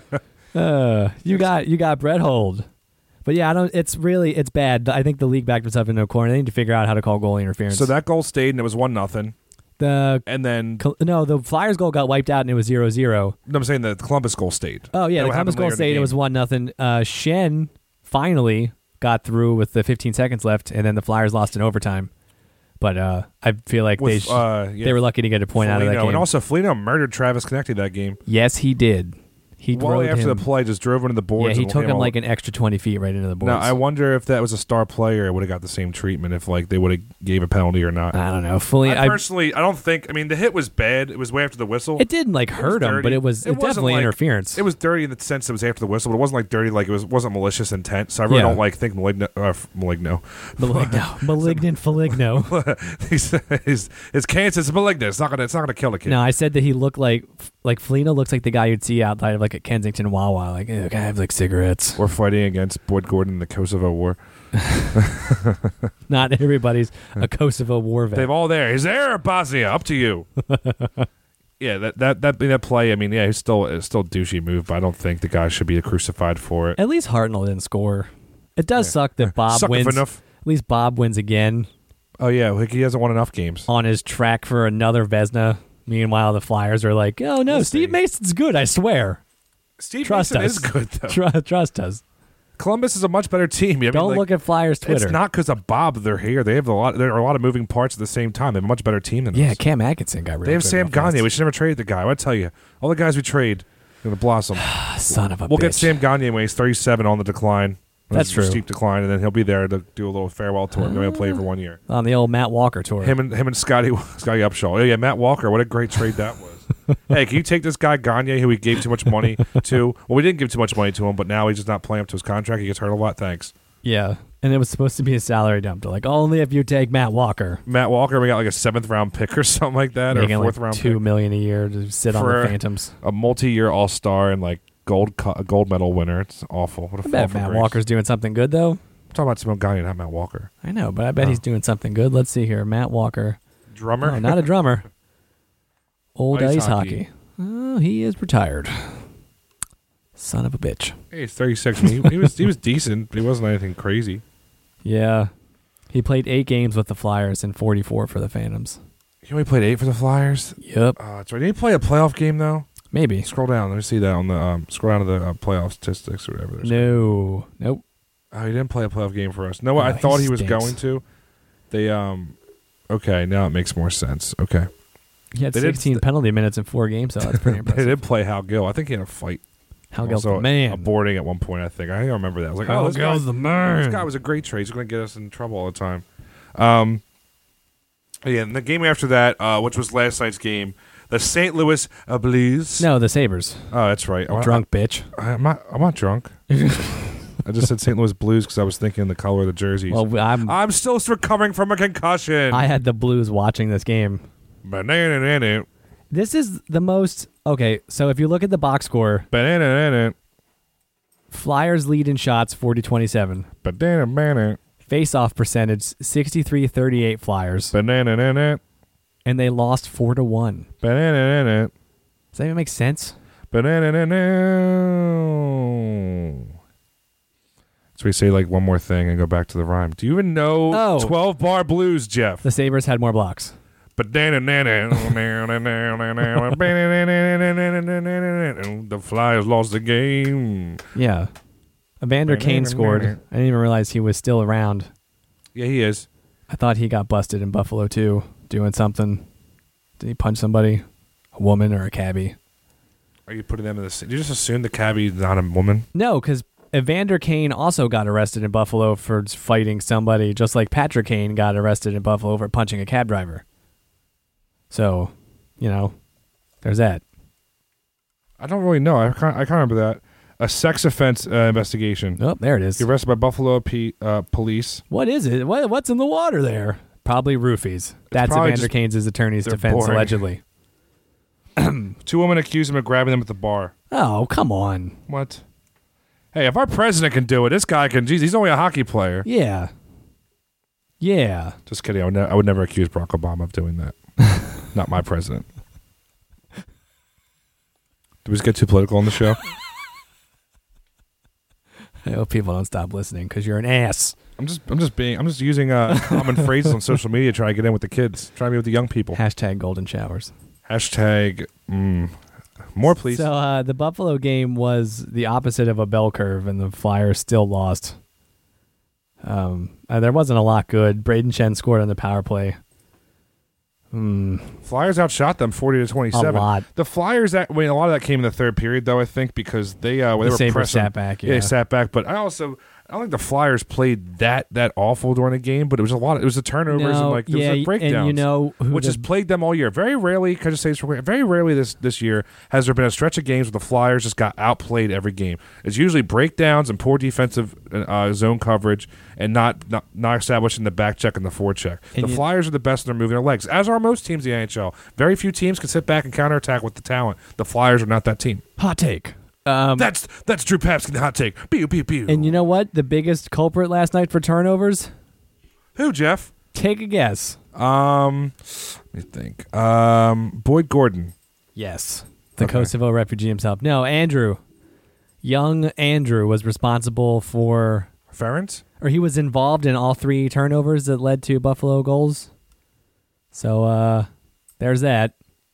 uh, you got you got Brett Hold. But yeah, I don't. It's really it's bad. I think the league backed itself into a corner. They need to figure out how to call goalie interference. So that goal stayed and it was one nothing. the And then no, the Flyers goal got wiped out and it was zero zero. I'm saying the Columbus goal stayed. Oh yeah, That the Columbus happened goal later in the stayed. It game. was one nothing. Uh, Shen finally got through with the fifteen seconds left, and then the Flyers lost in overtime. But uh, I feel like With, they sh- uh, yeah, they were lucky to get a point out of that Foligno. game. And also, Foligno murdered Travis Connecty that game. Yes, he did. He Wally, drove after him. the play, just drove into the boards. Yeah, he and took him all- like an extra twenty feet right into the boards. Now, I wonder if that was a star player, it would have got the same treatment if like they would have gave a penalty or not. I don't know. Fully, I I, personally, I don't think. I mean, the hit was bad. It was way after the whistle. it didn't like It was hurt him, dirty. but it was It it wasn't definitely like- interference. It was dirty in the sense that it was after the whistle, but it wasn't like dirty like it was wasn't malicious intent. So I really Yeah. don't like think maligno, uh, maligno. Maligno, malignant Foligno. his, his his cancer is malignant. It's not gonna it's not gonna kill the kid. No, I said that he looked like like Foligno looks like the guy you'd see outside of like a Kensington Wawa. Like, "Ew, can I have like cigarettes?" We're fighting against Boyd Gordon in the Kosovo War. Not everybody's a Kosovo war vet. They've all there. He's there, Bosnia. Up to you. Yeah, that that that that play. I mean, yeah, he's still it's still a douchey move, but I don't think the guy should be crucified for it. At least Hartnell didn't score. It does yeah. suck that Bob suck wins. Enough. At least Bob wins again. Oh yeah, like he hasn't won enough games on his track for another Vezina. Meanwhile, the Flyers are like, "Oh no, we'll Steve see. Mason's good. I swear." Steve trust Mason us. is good though. Tr- trust us. Columbus is a much better team. I mean, Don't like, look at Flyers Twitter. It's not because of Bob they're here. They have a lot. There are a lot of moving parts at the same time. They have a much better team than yeah, us. Cam Atkinson got really They have good Sam real Gagne. fast. We should never trade the guy. I want to tell you, all the guys we trade are going to blossom. Son of a We'll bitch. get Sam Gagne when he's thirty-seven on the decline. That's true. Steep decline, and then he'll be there to do a little farewell tour. And then he'll play for one year. On the old Matt Walker tour. Him and him and Scotty Scotty Upshaw. Oh yeah, Matt Walker. What a great trade that was. Hey, can you take this guy Gagne, who we gave too much money to? Well, we didn't give too much money to him, but now he's just not playing up to his contract. He gets hurt a lot. Thanks. Yeah, and it was supposed to be a salary dump. They're like, only if you take Matt Walker. Matt Walker, we got like a seventh round pick or something like that, Making or a fourth like round two pick. million a year to sit on For the Phantoms. A multi-year All Star and like gold cu- gold medal winner. It's awful. What a I fall bet for Matt grace. Walker's doing something good though. I'm talking about Simone Gagne, not Matt Walker. I know, but I bet Oh. he's doing something good. Let's see here, Matt Walker. Drummer? No, not a drummer. Old ice, Ice hockey. hockey. Oh, he is retired. Son of a bitch. Hey, he's thirty-six. He, he was he was decent. He wasn't anything crazy. Yeah, he played eight games with the Flyers and forty-four for the Phantoms. He only played eight for the Flyers. Yep, Oh, that's right. Did he play a playoff game though? maybe. Scroll down. Let me see that on the um, scroll down to the uh, playoff statistics or whatever. There's- No, nope. Oh, he didn't play a playoff game for us. No, Oh, I he thought he was stinks. going to. They um. Okay, now it makes more sense. Okay, He had They did- sixteen penalty minutes in four games, so that's pretty they impressive. did play Hal Gill. I think he had a fight. Hal Gill's Also, the man. A boarding at one point. I think I think I remember that. I was like, Hal oh, this guy, Gill's the man. this guy was a great trade. He's going to get us in trouble all the time. Um. Yeah, and the game after that, uh, which was last night's game, the Saint Louis uh, Blues. No, the Sabres. Oh, that's right. I, Drunk bitch. I, I'm not. I'm not drunk. I just said Saint Louis Blues because I was thinking the color of the jerseys. Well, I'm. I'm still recovering from a concussion. I had the Blues watching this game. Banana, This is the most okay. So if you look at the box score, banana, Flyers lead in shots forty twenty-seven. banana, banana, Face-off percentage sixty-three thirty-eight Flyers, banana, and they lost four to one. banana, Does that even make sense? banana. So we say like one more thing and go back to the rhyme. Do you even know Oh. twelve bar blues, Jeff? The Sabres had more blocks. Banana, the Flyers lost the game. Yeah. Evander Kane scored. I didn't even realize he was still around. Yeah, he is. I thought he got busted in Buffalo too, doing something. Did he punch somebody? A woman or a cabbie? Are you putting them in the? Did you just assume the cabbie's not a woman? No, because Evander Kane also got arrested in Buffalo for fighting somebody, just like Patrick Kane got arrested in Buffalo for punching a cab driver. So, you know, there's that. I don't really know. I can't. I can't remember that. A sex offense uh, investigation. Oh, there it is. He arrested by Buffalo P, uh, police. What is it? What, what's in the water there? Probably roofies. That's probably Evander just- Kane's attorney's they're defense, boring. allegedly. Two women accused him of grabbing them at the bar. Oh, come on. What? Hey, if our president can do it, this guy can. Geez, he's only a hockey player. Yeah. Yeah. Just kidding. I would, ne- I would never accuse Barack Obama of doing that. Not my president. Did we just get too political on the show? I hope people don't stop listening because you're an ass. I'm just, I'm just being, I'm just using uh, common phrases on social media, trying to get in with the kids, trying to be with the young people. Hashtag golden showers. Hashtag mm, more, please. So uh, the Buffalo game was the opposite of a bell curve, and the Flyers still lost. Um, uh, there wasn't a lot good. Braden Shen scored on the power play. Hmm. Flyers outshot them forty to twenty-seven. A lot. The Flyers, that, I mean, a lot of that came in the third period, though. I think because they uh, they The were Sabres pressing. sat back, Yeah, they yeah. sat back. But I also I don't think the Flyers played that that awful during the game, but it was a lot. Of, it was the turnovers No, and like there yeah, was the breakdowns, and you know who which the- has plagued them all year. Very rarely, can I just say this real quick? Very rarely this this year has there been a stretch of games where the Flyers just got outplayed every game. It's usually breakdowns and poor defensive uh, zone coverage and not, not not establishing the back check and the forecheck. And The you- Flyers are the best and they're moving their legs, as are most teams in the N H L. Very few teams can sit back and counterattack with the talent. The Flyers are not that team. Hot take. Um, That's that's Drew Papsky, the hot take. Pew pew pew. and you know what? The biggest culprit last night for turnovers? Who, Jeff? Take a guess. Um, let me think. Um, Boyd Gordon. Yes. The Okay. Kosovo refugee himself. No, Andrew. Young Andrew was responsible for, Ferentz? or he was involved in all three turnovers that led to Buffalo goals. So uh, there's that.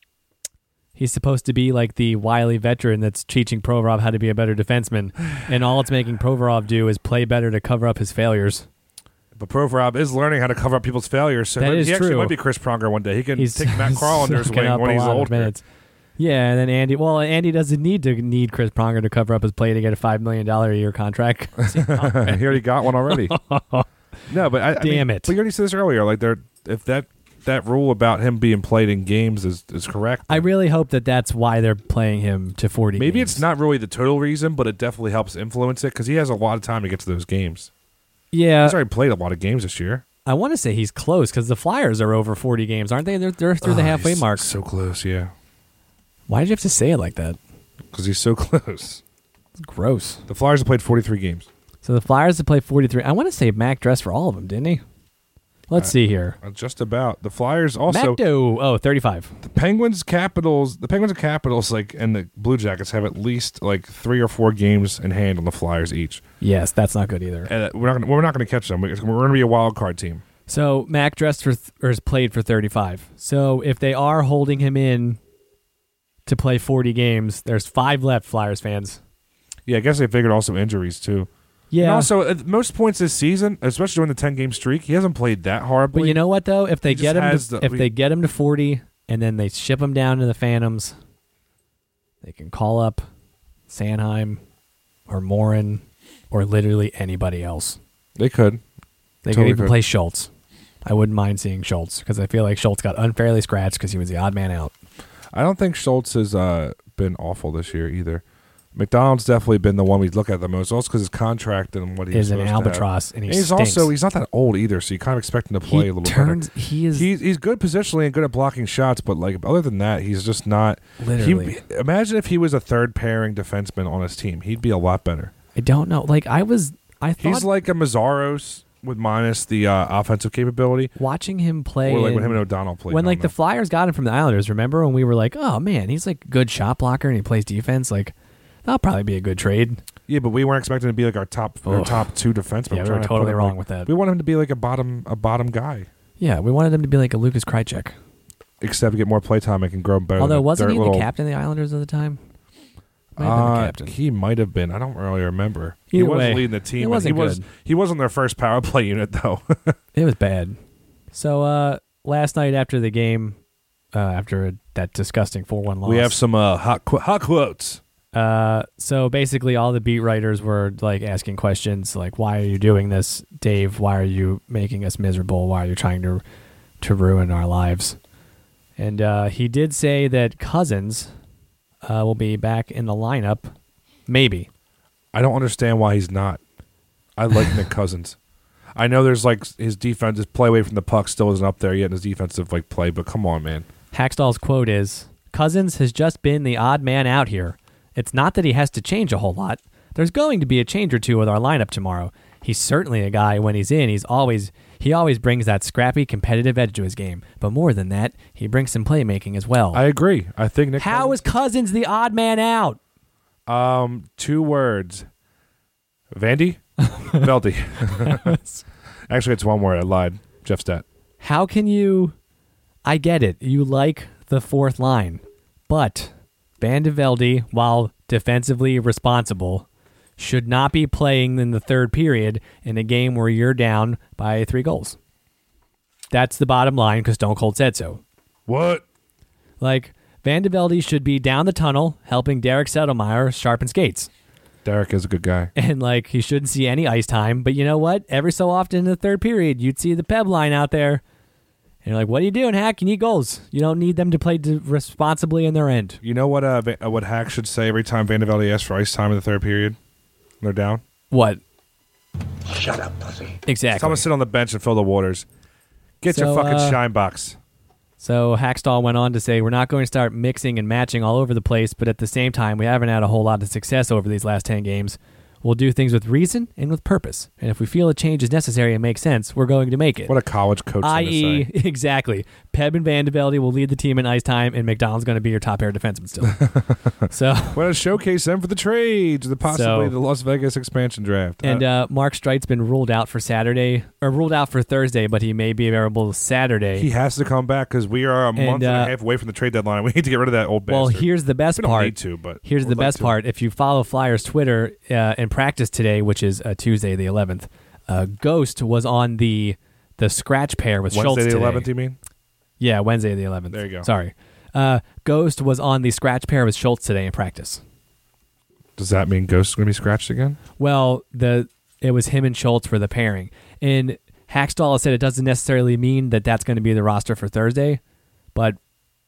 He's supposed to be like the wily veteran that's teaching Provorov how to be a better defenseman, and all it's making Provorov do is play better to cover up his failures. But Provorov is learning how to cover up people's failures. So That he is actually true. might be Chris Pronger one day. He can He's take Matt Carl under his sucking wing up when a he's lot of older. minutes. Yeah, and then Andy. Well, Andy doesn't need to need Chris Pronger to cover up his play to get a five million dollar a year contract. he already got one already. No, but I, I Damn mean, it. But you already said this earlier. Like, they're, if that that rule about him being played in games is, is correct, I really hope that that's why they're playing him to forty. maybe games. it's not really the total reason, but it definitely helps influence it because he has a lot of time to get to those games. Yeah, He's already played a lot of games this year. I want to say he's close because the Flyers are over forty games, aren't they? They're, they're through the Oh, halfway he's mark. So close, yeah. Why did you have to say it like that? Because he's so close. It's gross. The Flyers have played forty-three games. So the Flyers have played forty-three. I want to say Mac dressed for all of them, didn't he? Let's Uh, see here. Uh, Just about. The Flyers also. Mac do oh thirty-five. The Penguins, Capitals, the Penguins and Capitals, like, and the Blue Jackets have at least like three or four games in hand on the Flyers each. Yes, that's not good either. And uh, we're not gonna, we're not going to catch them. We're going to be a wild card team. So Mac dressed for th- or has played for thirty-five. So if they are holding him in to play forty games, there's five left. Flyers fans. Yeah, I guess they figured also injuries too. Yeah. And also, at most points this season, especially during the ten game streak, he hasn't played that horribly. But you know what though? If they He get just him, has to, the- if we- they get him to forty, and then they ship him down to the Phantoms, they can call up Sanheim or Morin or literally anybody else. they could. They Totally could even could. play Schultz. I wouldn't mind seeing Schultz because I feel like Schultz got unfairly scratched because he was the odd man out. I don't think Schultz has uh, been awful this year either. McDonald's definitely been the one we look at the most, also because his contract and what he's Is an supposed to have. albatross, and he And he's stinks. also he's not that old either, so you kind of expect him to play he a little turns, better. He is He's he's good positionally and good at blocking shots, but like other than that, he's just not. Literally. He, imagine if he was a third pairing defenseman on his team, he'd be a lot better. I don't know. Like I was, I thought He's like a Mazzaros with minus the uh, offensive capability, watching him play. or like when in- him and O'Donnell played. when I like don't the know. Flyers got him from the Islanders, remember when we were like, oh man, he's like a good shot blocker and he plays defense. Like that'll probably be a good trade. yeah, but we weren't expecting him to be like our top our Ugh. top two defensemen. Yeah, we trying were to totally put him, wrong like- with that. We want him to be like a bottom a bottom guy, Yeah, we wanted him to be like a Lucas Krejcik. except to get more playtime and can grow better. Although than a wasn't dirt he little, the captain of the Islanders at the time? Might have been the Uh, captain. he might have been. I don't really remember. he Either wasn't way, leading the team. it and wasn't he was. good. He wasn't their first power play unit though. It was bad. So uh, last night after the game, uh, after that disgusting four one loss, we have some uh, hot qu- hot quotes. Uh, so basically, all the beat writers were like asking questions like, "Why are you doing this, Dave? Why are you making us miserable? Why are you trying to to ruin our lives?" And uh, he did say that Cousins uh, will be back in the lineup, maybe. I don't understand why he's not. I like Nick Cousins. I know there's like his defense, his play away from the puck still isn't up there yet in his defensive like play, but come on, man. Hackstall's quote is, "Cousins has just been the odd man out here. It's not that he has to change a whole lot. There's going to be a change or two with our lineup tomorrow. He's certainly a guy when he's in, he's always he always brings that scrappy, competitive edge to his game. But more than that, he brings some playmaking as well." I agree. I think Nick. How is Cousins the odd man out? um two words? Vandy, Veldy. Actually, it's one word. I lied. Jeff Stat. How can you... I get it. You like the fourth line. But Van de Velde, while defensively responsible, should not be playing in the third period in a game where you're down by three goals. That's the bottom line because Stone Cold said so. What? Like, Van de Velde should be down the tunnel helping Derek Settlemyre sharpen skates. Derek is a good guy. And, like, he shouldn't see any ice time. But you know what? Every so often in the third period, you'd see the Peb line out there. And you're like, what are you doing, Hack? You need goals. You don't need them to play to responsibly in their end. You know what uh, Va- what Hack should say every time Van de Velde asks for ice time in the third period? When they're down? What? Shut up, pussy. Exactly. Someone sit on the bench and fill the waters. Get So, your fucking uh, shine box. So Hackstall went on to say, we're not going to start mixing and matching all over the place, but at the same time, we haven't had a whole lot of success over these last ten games. We'll do things with reason and with purpose. And if we feel a change is necessary and makes sense, we're going to make it. What a college coach that is. thing to say. Exactly. Peb and Van de Velde will lead the team in ice time, and McDonald's going to be your top pair defenseman still. So, What a showcase them for the trades, the possibly So- the Las Vegas expansion draft. And Uh, uh, Mark Streit's been ruled out for Saturday, or ruled out for Thursday, but he may be available Saturday. he has to come back because we are a month and uh, a half away from the trade deadline. We need to get rid of that old bastard. Well, here's the best we don't part. need to, but Here's we'd the like best to. part. If you follow Flyers Twitter uh, in practice today, which is uh, Tuesday the eleventh, uh, Ghost was on the the scratch pair with Schultz Wednesday the today. eleventh, you mean? Yeah, Wednesday the eleventh. There you go. Sorry. Uh, Ghost was on the scratch pair with Schultz today in practice. Does that mean Ghost is going to be scratched again? Well, the it was him and Schultz for the pairing. And Hackstall said it doesn't necessarily mean that that's going to be the roster for Thursday, but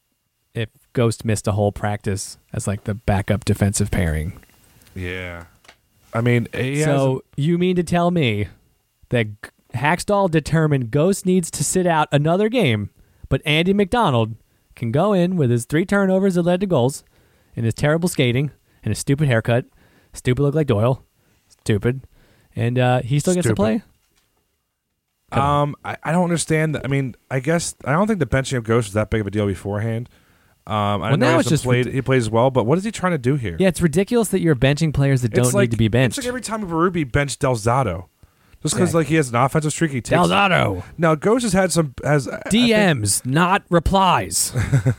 if Ghost missed a whole practice as like the backup defensive pairing. Yeah. I mean, he So you mean to tell me that G- Hackstall determined Ghost needs to sit out another game, but Andy McDonald can go in with his three turnovers that led to goals and his terrible skating and his stupid haircut, stupid look like Doyle, stupid, and uh, he still gets to Stupid. play? Come on. Um, I, I don't understand. The, I mean, I guess I don't think the benching of Ghost was that big of a deal beforehand. Um, I Well, know now he it's just played. rid- He plays well, but what is he trying to do here? Yeah, it's ridiculous that you're benching players that It's don't like, need to be benched. It's like every time Berube benched Delzato, just because Exactly. like he has an offensive streak. He takes Delzato. Now Ghost has had some has I- D I think- Ms, not replies.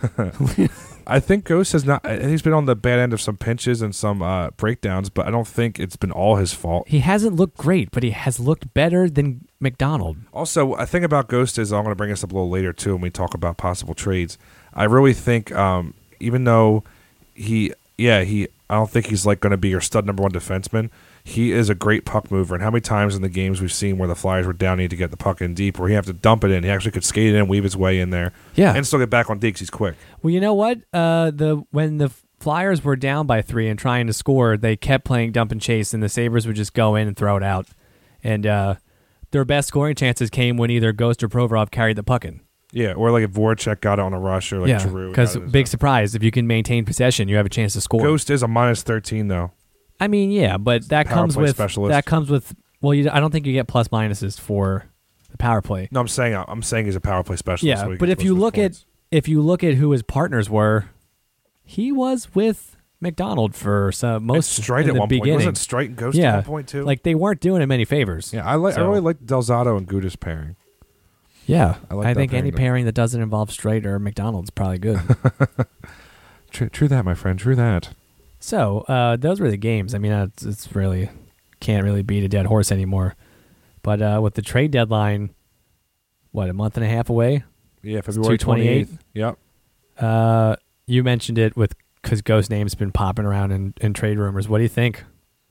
I think Ghost has not. He's been on the bad end of some pinches and some uh, breakdowns, but I don't think it's been all his fault. He hasn't looked great, but he has looked better than McDonald. Also, I think about Ghost is I'm going to bring this up a little later too when we talk about possible trades. I really think, um, even though he, yeah, he, I don't think he's like going to be your stud number one defenseman. He is a great puck mover, and how many times in the games we've seen where the Flyers were down, need to get the puck in deep, where he have to dump it in. He actually could skate it in, weave his way in there, Yeah. and still get back on D because he's quick. Well, you know what? Uh, the when the Flyers were down by three and trying to score, they kept playing dump and chase, and the Sabres would just go in and throw it out. And uh, their best scoring chances came when either Ghost or Provorov carried the puck in. Yeah, or like if Voracek got it on a rush, or like yeah, Giroux. because got it in his big zone. surprise, if you can maintain possession, you have a chance to score. Ghost is a minus thirteen though. I mean, yeah, but that Power comes play with specialist. that comes with. Well, you, I don't think you get plus minuses for the power play. No, I'm saying I'm saying he's a power play specialist. Yeah, so he but can if push you those look points. at if you look at who his partners were, he was with McDonald for some, most And Strite in at the one beginning. point, wasn't Strite and Ghost yeah, at one point too? like they weren't doing him any favors. yeah, I like. I So- really like Delzato and Gudis pairing. Yeah, I I, like that think any pairing, though. pairing that doesn't involve Strite or McDonald's probably good. True, true that, my friend. True that. So uh, those were the games. I mean, uh, it's, it's really can't really beat a dead horse anymore. But uh, with the trade deadline, what, a month and a half away? Yeah, February two twenty-eight. twenty-eighth. Yep. Uh, you mentioned it with because Ghost name's been popping around in, in trade rumors. What do you think?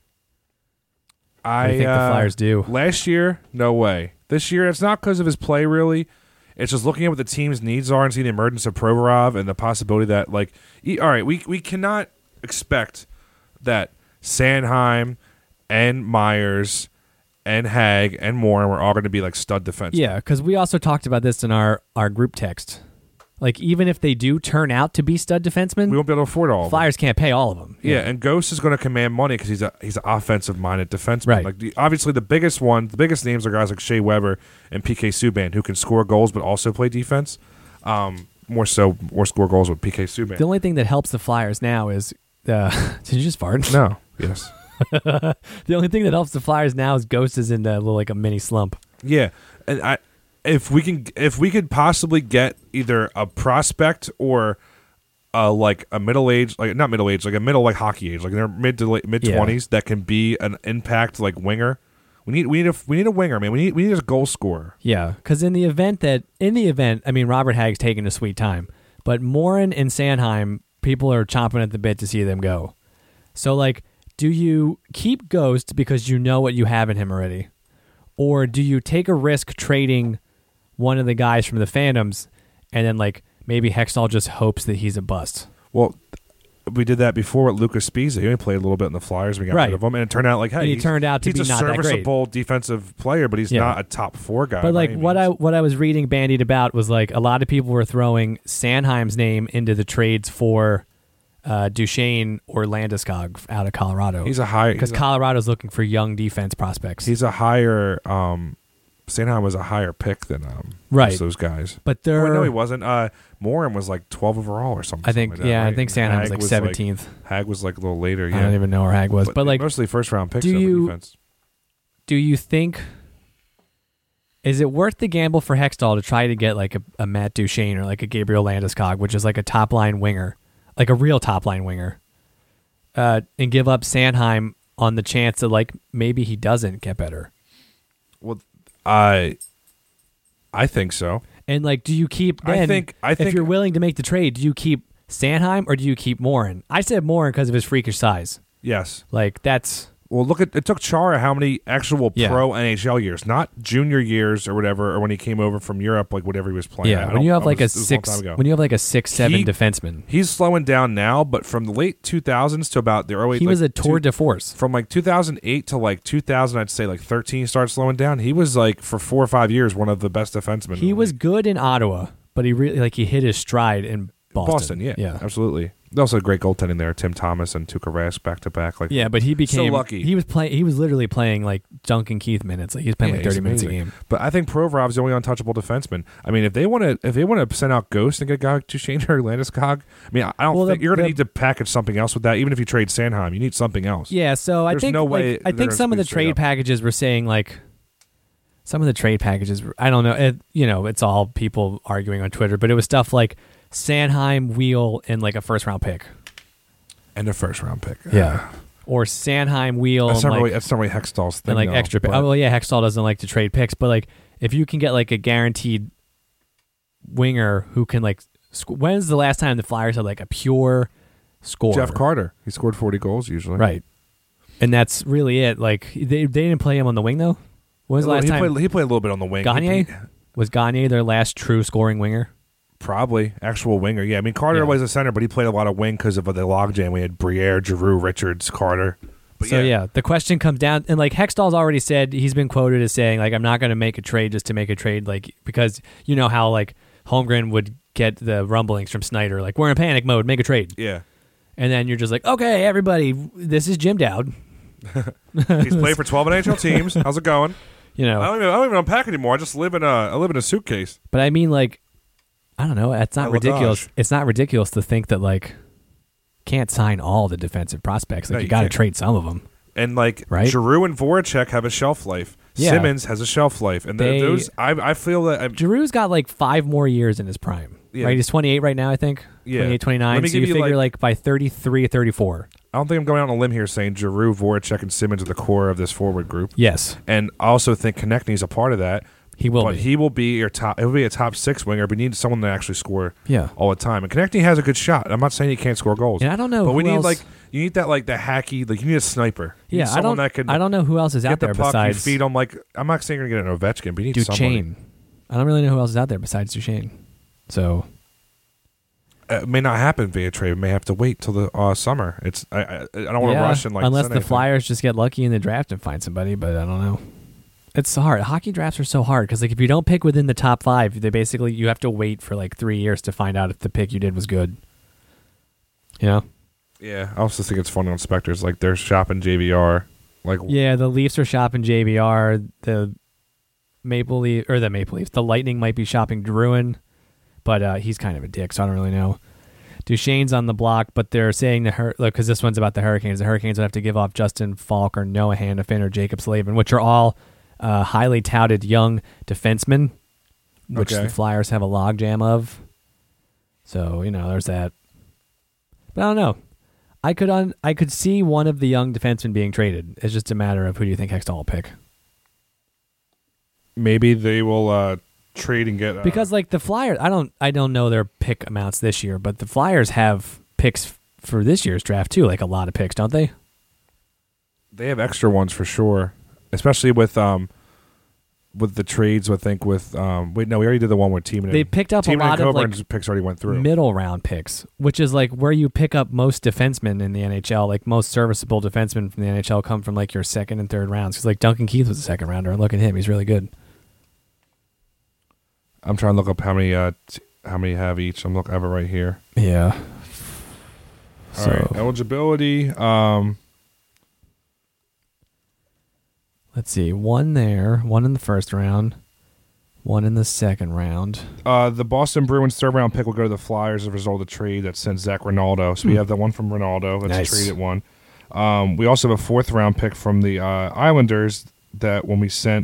I What do you think the uh, Flyers do? Last year, no way. This year, it's not because of his play, really. It's just looking at what the team's needs are and seeing the emergence of Provorov and the possibility that, like, e- all right, we we cannot expect that Sanheim and Myers and Hag and Moore were all going to be like stud defensemen. Yeah, because we also talked about this in our, our group text. Like, even if they do turn out to be stud defensemen, we won't be able to afford all of them. Flyers can't pay all of them. Yeah, and Ghost is going to command money because he's a he's an offensive minded defenseman. Right. Like the, obviously the biggest one, the biggest names are guys like Shea Weber and P K Subban who can score goals but also play defense. Um, more so, more score goals with P K Subban. The only thing that helps the Flyers now is uh, did you just fart? no, yes, The only thing that helps the Flyers now is Ghost is in a little like a mini slump. yeah, and I if we can if we could possibly get either a prospect or. Uh, like a middle age, like not middle age, like a middle like hockey age, like they're mid to late, mid Yeah. twenties that can be an impact like winger. We need we need a we need a winger, man. We need we need a goal scorer. Yeah, because in the event that in the event, I mean, Robert Hagg's taking a sweet time, but Morin and Sanheim, people are chomping at the bit to see them go. So like, do you keep Ghost because you know what you have in him already? Or do you take a risk trading one of the guys from the Phantoms and then like maybe Hextall just hopes that he's a bust? Well, we did that before with Lucas Spiza. He only played a little bit in the Flyers. We got Right. rid of him, and it turned out like, hey, And he he's, turned out to he's be a not that great. serviceable defensive player, but he's Yeah. not a top four guy. But by like any what means. I what I was reading bandied about was like a lot of people were throwing Sanheim's name into the trades for uh, Duchesne or Landeskog out of Colorado. He's a high because he's a- Colorado's looking for young defense prospects. He's a higher. Um, Sanheim was a higher pick than um, Right. most of those guys. but Oh, they're wait, no, he wasn't. Uh, Morin was like twelve overall or something. I think like that, yeah, I right? think And Sanheim was Hag like seventeenth. Hag was like a little later. Yeah. I don't even know where Hag was, but, like, mostly first round picks. do over you- defense. do you think is it worth the gamble for Hextall to try to get like a, a Matt Duchesne or like a Gabriel Landeskog, which is like a top line winger, like a real top line winger, uh, and give up Sanheim on the chance that like maybe he doesn't get better? Well, I, I think so. And like, do you keep? Then, I think- I if think- you're willing to make the trade, do you keep Sanheim or do you keep Morin? I said Morin because of his freakish size. Yes. Like that's Well, look at it took Chara how many actual Yeah. pro N H L years, not junior years or whatever, or when he came over from Europe, like whatever he was playing. I yeah. When don't- you have I like was- a it was long six, time ago. when you have like a six seven He- defenseman, He's slowing down now, but from the late two thousands to about the early, he like, was a tour two- de force. from like two thousand eight to like two thousand, I'd say like thirteen started slowing down. He was like for four or five years one of the best defensemen. in He the was league. good in Ottawa, but he really like he hit his stride in Boston. Boston, yeah, yeah, absolutely. Also, great goaltending there. Tim Thomas and Tuukka Rask back to back. Like, yeah. But he became lucky. He was playing. He was literally playing like Duncan Keith minutes. Like he was playing yeah, like thirty he's minutes a amazing. game. But I think Provorov's the only untouchable defenseman. I mean, if they want to, if they want to send out Ghost and get a guy like Duchesne or Landeskog, I mean, I don't Well, think the- you're going the- to need to package something else with that. Even if you trade Sanheim, you need something else. Yeah. So I There's think no like, way I they're think gonna some of the squeeze straight trade up. packages were saying like some of the trade packages. were- I don't know. It, you know, it's all people arguing on Twitter, but it was stuff like Sanheim, Wheel, and like a first round pick. And a first round pick. Yeah. Or Sanheim, Wheel, That's and not like, really that's not really Hextall's thing. and like though, extra pick. but- Oh well, yeah. Hextall doesn't like to trade picks, but like if you can get like a guaranteed winger who can like, sc- when's the last time the Flyers had like a pure scorer? Jeff Carter. He scored forty goals usually. Right. And that's really it. Like they they didn't play him on the wing though. When was the last he time? played, he played a little bit on the wing. Gagne? He- Was Gagne their last true scoring winger? Probably actual winger. Yeah, I mean Carter Yeah. was a center, but he played a lot of wing because of the logjam. We had Briere, Giroux, Richards, Carter. But So yeah. the question comes down, and like Hextall's already said, he's been quoted as saying like, I'm not going to make a trade just to make a trade, like because you know how like Holmgren would get the rumblings from Snyder, like we're in panic mode, make a trade, yeah. and then you're just like, okay, everybody, this is Jim Dowd, He's played for twelve N H L teams. How's it going? you know. I don't even I don't even unpack anymore. I just live in a I live in a suitcase. But I mean, like, I don't know. It's not I ridiculous. Ladage. It's not ridiculous to think that like can't sign all the defensive prospects. Like No, you you got to can't. trade some of them. And like Right? Giroux and Voracek have a shelf life. Yeah. Simmons has a shelf life, and They- th those I I feel that I'm, Giroux's got like five more years in his prime. Yeah. Right? He's twenty-eight right now, I think. Yeah. twenty-eight, twenty-nine. Let me So give you you, figure like- like by thirty-three, thirty-four. I don't think I'm going out on a limb here saying Giroux, Voracek, and Simmons are the core of this forward group. Yes. And I also think Konechny's a part of that. He will but be. he will be your top. He'll be a top six winger. But we need someone to actually score. Yeah. all the time. And Konechny has a good shot. I'm not saying he can't score goals. And I don't know but we who need else- like you need that like the hacky. Like you need a sniper. You Yeah, need I someone don't that can I don't know who else is get out the there puck. besides You feed him like I'm not saying you're gonna get an Ovechkin, but you need somebody. Duchesne. I don't really know who else is out there besides Duchesne. So It may not happen via trade. We may have to wait till the uh, summer. It's I I, I don't want to yeah, rush and like unless send the anything. Flyers just get lucky in the draft and find somebody, but I don't know. It's hard. Hockey drafts are so hard because like if you don't pick within the top five, they basically you have to wait for like three years to find out if the pick you did was good. You know? Yeah, I also think it's funny on Spectres. Like they're shopping J V R. Like Yeah, the Leafs are shopping J V R. The Maple Leaf or the Maple Leafs, the Lightning might be shopping Drouin, but uh, he's kind of a dick, so I don't really know. Duchesne's on the block, but they're saying the Hur- look because this one's about the Hurricanes. The Hurricanes would have to give off Justin Falk or Noah Hanifin or Jacob Slavin, which are all uh, highly touted young defensemen, which Okay. the Flyers have a logjam of. So you know, there's that. But I don't know. I could un- I could see one of the young defensemen being traded. It's just a matter of who do you think Hextall will pick? maybe they will uh, trade and get uh, Because like the Flyers, I don't I don't know their pick amounts this year, but the Flyers have picks f- for this year's draft too, like a lot of picks, don't they? They have extra ones for sure, especially with um with the trades. I think with um wait no we already did the one with Team. They picked up a lot of like picks already went through middle round picks, which is like where you pick up most defensemen in the N H L. Like most serviceable defensemen from the N H L come from like your second and third rounds. Because like Duncan Keith was a second rounder, and look at him, he's really good. I'm trying to look up how many uh t- how many have each. I'm looking. I have it right here. Yeah. All So right, eligibility. Um. Let's see. One there, one in the first round, one in the second round. Uh, the Boston Bruins third round pick will go to the Flyers as a result of the trade that sent Zach Ronaldo. So we have the one from Ronaldo. That's Nice. a traded one. Um, we also have a fourth round pick from the uh, Islanders that when we sent,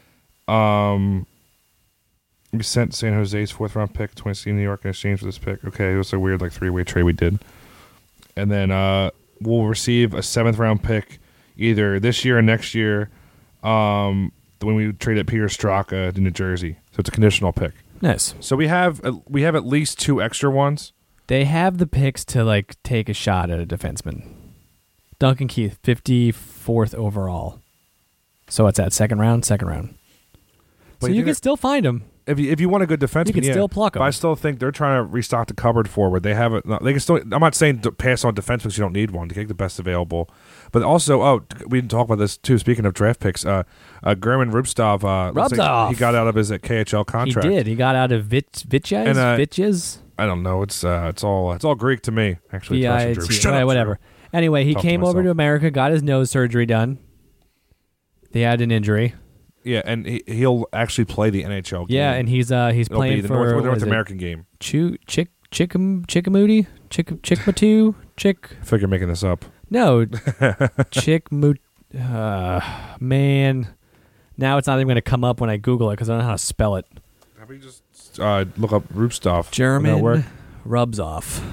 um, we sent San Jose's fourth round pick to Tennessee, New York in exchange for this pick. Okay, it was a weird like three way trade we did, and then uh, we'll receive a seventh round pick either this year or next year. Um, when we traded Peter Straka to New Jersey, so it's a conditional pick. Nice. So we have uh, we have at least two extra ones. They have the picks to like take a shot at a defenseman. Duncan Keith, fifty-fourth overall. So what's that? Second round, second round. But so you you think can it- still find him. If you if you want a good defenseman, You can yeah, still pluck 'em. But I still think they're trying to restock the cupboard forward. They have it. They can still. I'm not saying to pass on defense because you don't need one. To take the best available. But also, oh, we didn't talk about this too. Speaking of draft picks, uh, uh German Rubstov, uh, looks like Rubstov. he got out of his uh, K H L contract. He did. He got out of Vit Vitjes. And, uh, Vitjes. I don't know. It's uh, it's all it's all Greek to me. Actually, V it's I Russian, Drew. T. Shut Right, up, whatever. Drew. Anyway, he Talk to came over myself. to America, got his nose surgery done. They had an injury. Yeah, and he, he'll actually play the N H L game. Yeah, and he's uh he's It'll playing be the for North, what North is it? American game. Chu Chick Chickum Chickamoody Chick Chickmatu Chick I figure you're making this up. no Chickmoot uh, man. Now it's not even going to come up when I Google it because I don't know how to spell it. How about you just uh, look up Rubstov? German Will that work? rubs off.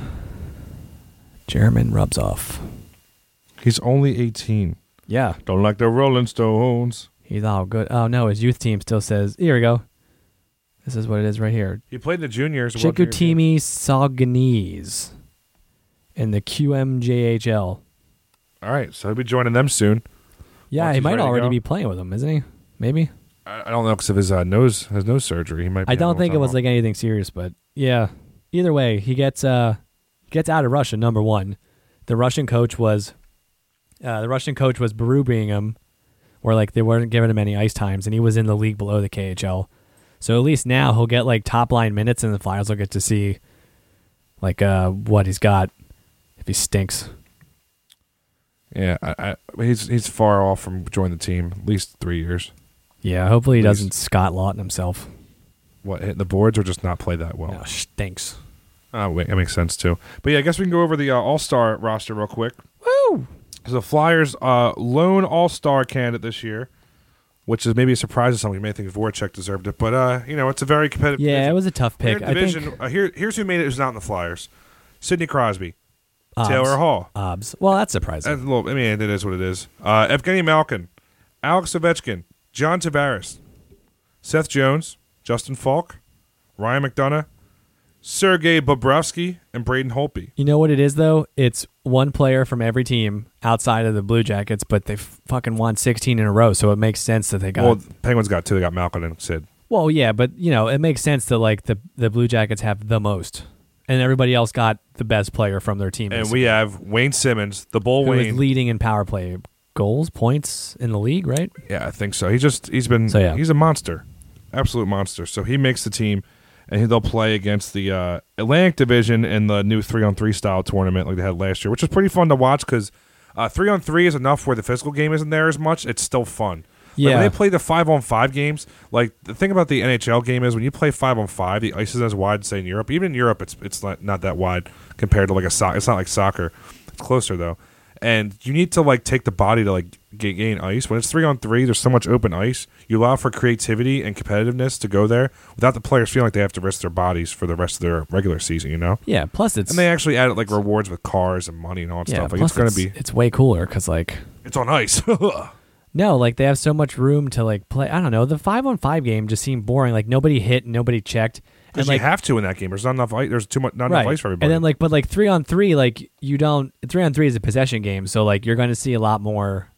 German rubs off. He's only eighteen. Yeah, Don't like the Rolling Stones. he's all good. Oh no, his youth team still says. Here we go. This is what it is right here. He played in the juniors. World Juniors game. Chicoutimi Saguenese in the Q M J H L. All right, so he'll be joining them soon. Yeah, Once he he's might ready to already go. be playing with them, isn't he? Maybe. I, I don't know because of his uh, nose, his nose surgery. He might. Be I don't having a think it time was off. like anything serious, but yeah. Either way, he gets uh gets out of Russia. Number one, the Russian coach was uh, the Russian coach was berubing him, where like they weren't giving him any ice times, and he was in the league below the K H L. So at least now he'll get like top line minutes, and the Flyers will get to see like uh what he's got if he stinks. Yeah, I, I, he's he's far off from joining the team. At least three years. Yeah, hopefully he At least. doesn't Scott Lawton himself. What, hitting the boards or just not play that well? No, stinks. Oh, wait, that makes sense too. But yeah, I guess we can go over the uh, All Star roster real quick. Woo! So the Flyers' uh, lone All Star candidate this year, which is maybe a surprise to some. You may think Voracek deserved it, but uh, you know it's a very competitive. Yeah, division. it was a tough pick. Weird I division. think uh, here, here's who made it. Who's not in the Flyers? Sidney Crosby, Obs. Taylor Hall. Obs. Well, that's surprising. That's a little, I mean, it is what it is. Uh, Evgeny Malkin, Alex Ovechkin, John Tavares, Seth Jones, Justin Falk, Ryan McDonough, Sergei Bobrovsky, and Braden Holtby. You know what it is, though? It's one player from every team outside of the Blue Jackets, but they fucking won sixteen in a row, so it makes sense that they got... Well, the Penguins got two. They got Malkin and Sid. Well, yeah, but, you know, it makes sense that, like, the, the Blue Jackets have the most, and everybody else got the best player from their team. And we have Wayne Simmons, the Bull who Wayne. is leading in power play goals, points in the league, right? Yeah, I think so. He just he's been So, yeah. he's a monster, absolute monster. So he makes the team, and they'll play against the uh, Atlantic Division in the new three on three style tournament like they had last year, which is pretty fun to watch because uh, three on three is enough where the physical game isn't there as much. It's still fun. Like, Yeah. when they play the five on five games, like the thing about the N H L game is when you play five on five, the ice is as wide, say in Europe. Even in Europe, it's it's not, not that wide compared to like a soccer. It's not like soccer. It's closer though. And you need to like take the body to like ga- gain ice. When it's three on three, there's so much open ice. You allow for creativity and competitiveness to go there without the players feeling like they have to risk their bodies for the rest of their regular season. You know. Yeah, plus it's... And they actually added like rewards with cars and money and all that yeah, stuff. Like plus it's gonna be. It's way cooler because, like... It's on ice. No, like they have so much room to like play. I don't know. The five on five game just seemed boring. Like nobody hit, nobody checked, and Because like you have to in that game. There's not enough ice. There's too much. Not right. enough ice for everybody. And then like, but like three on three, like you don't. Three on three is a possession game, so like you're going to see a lot more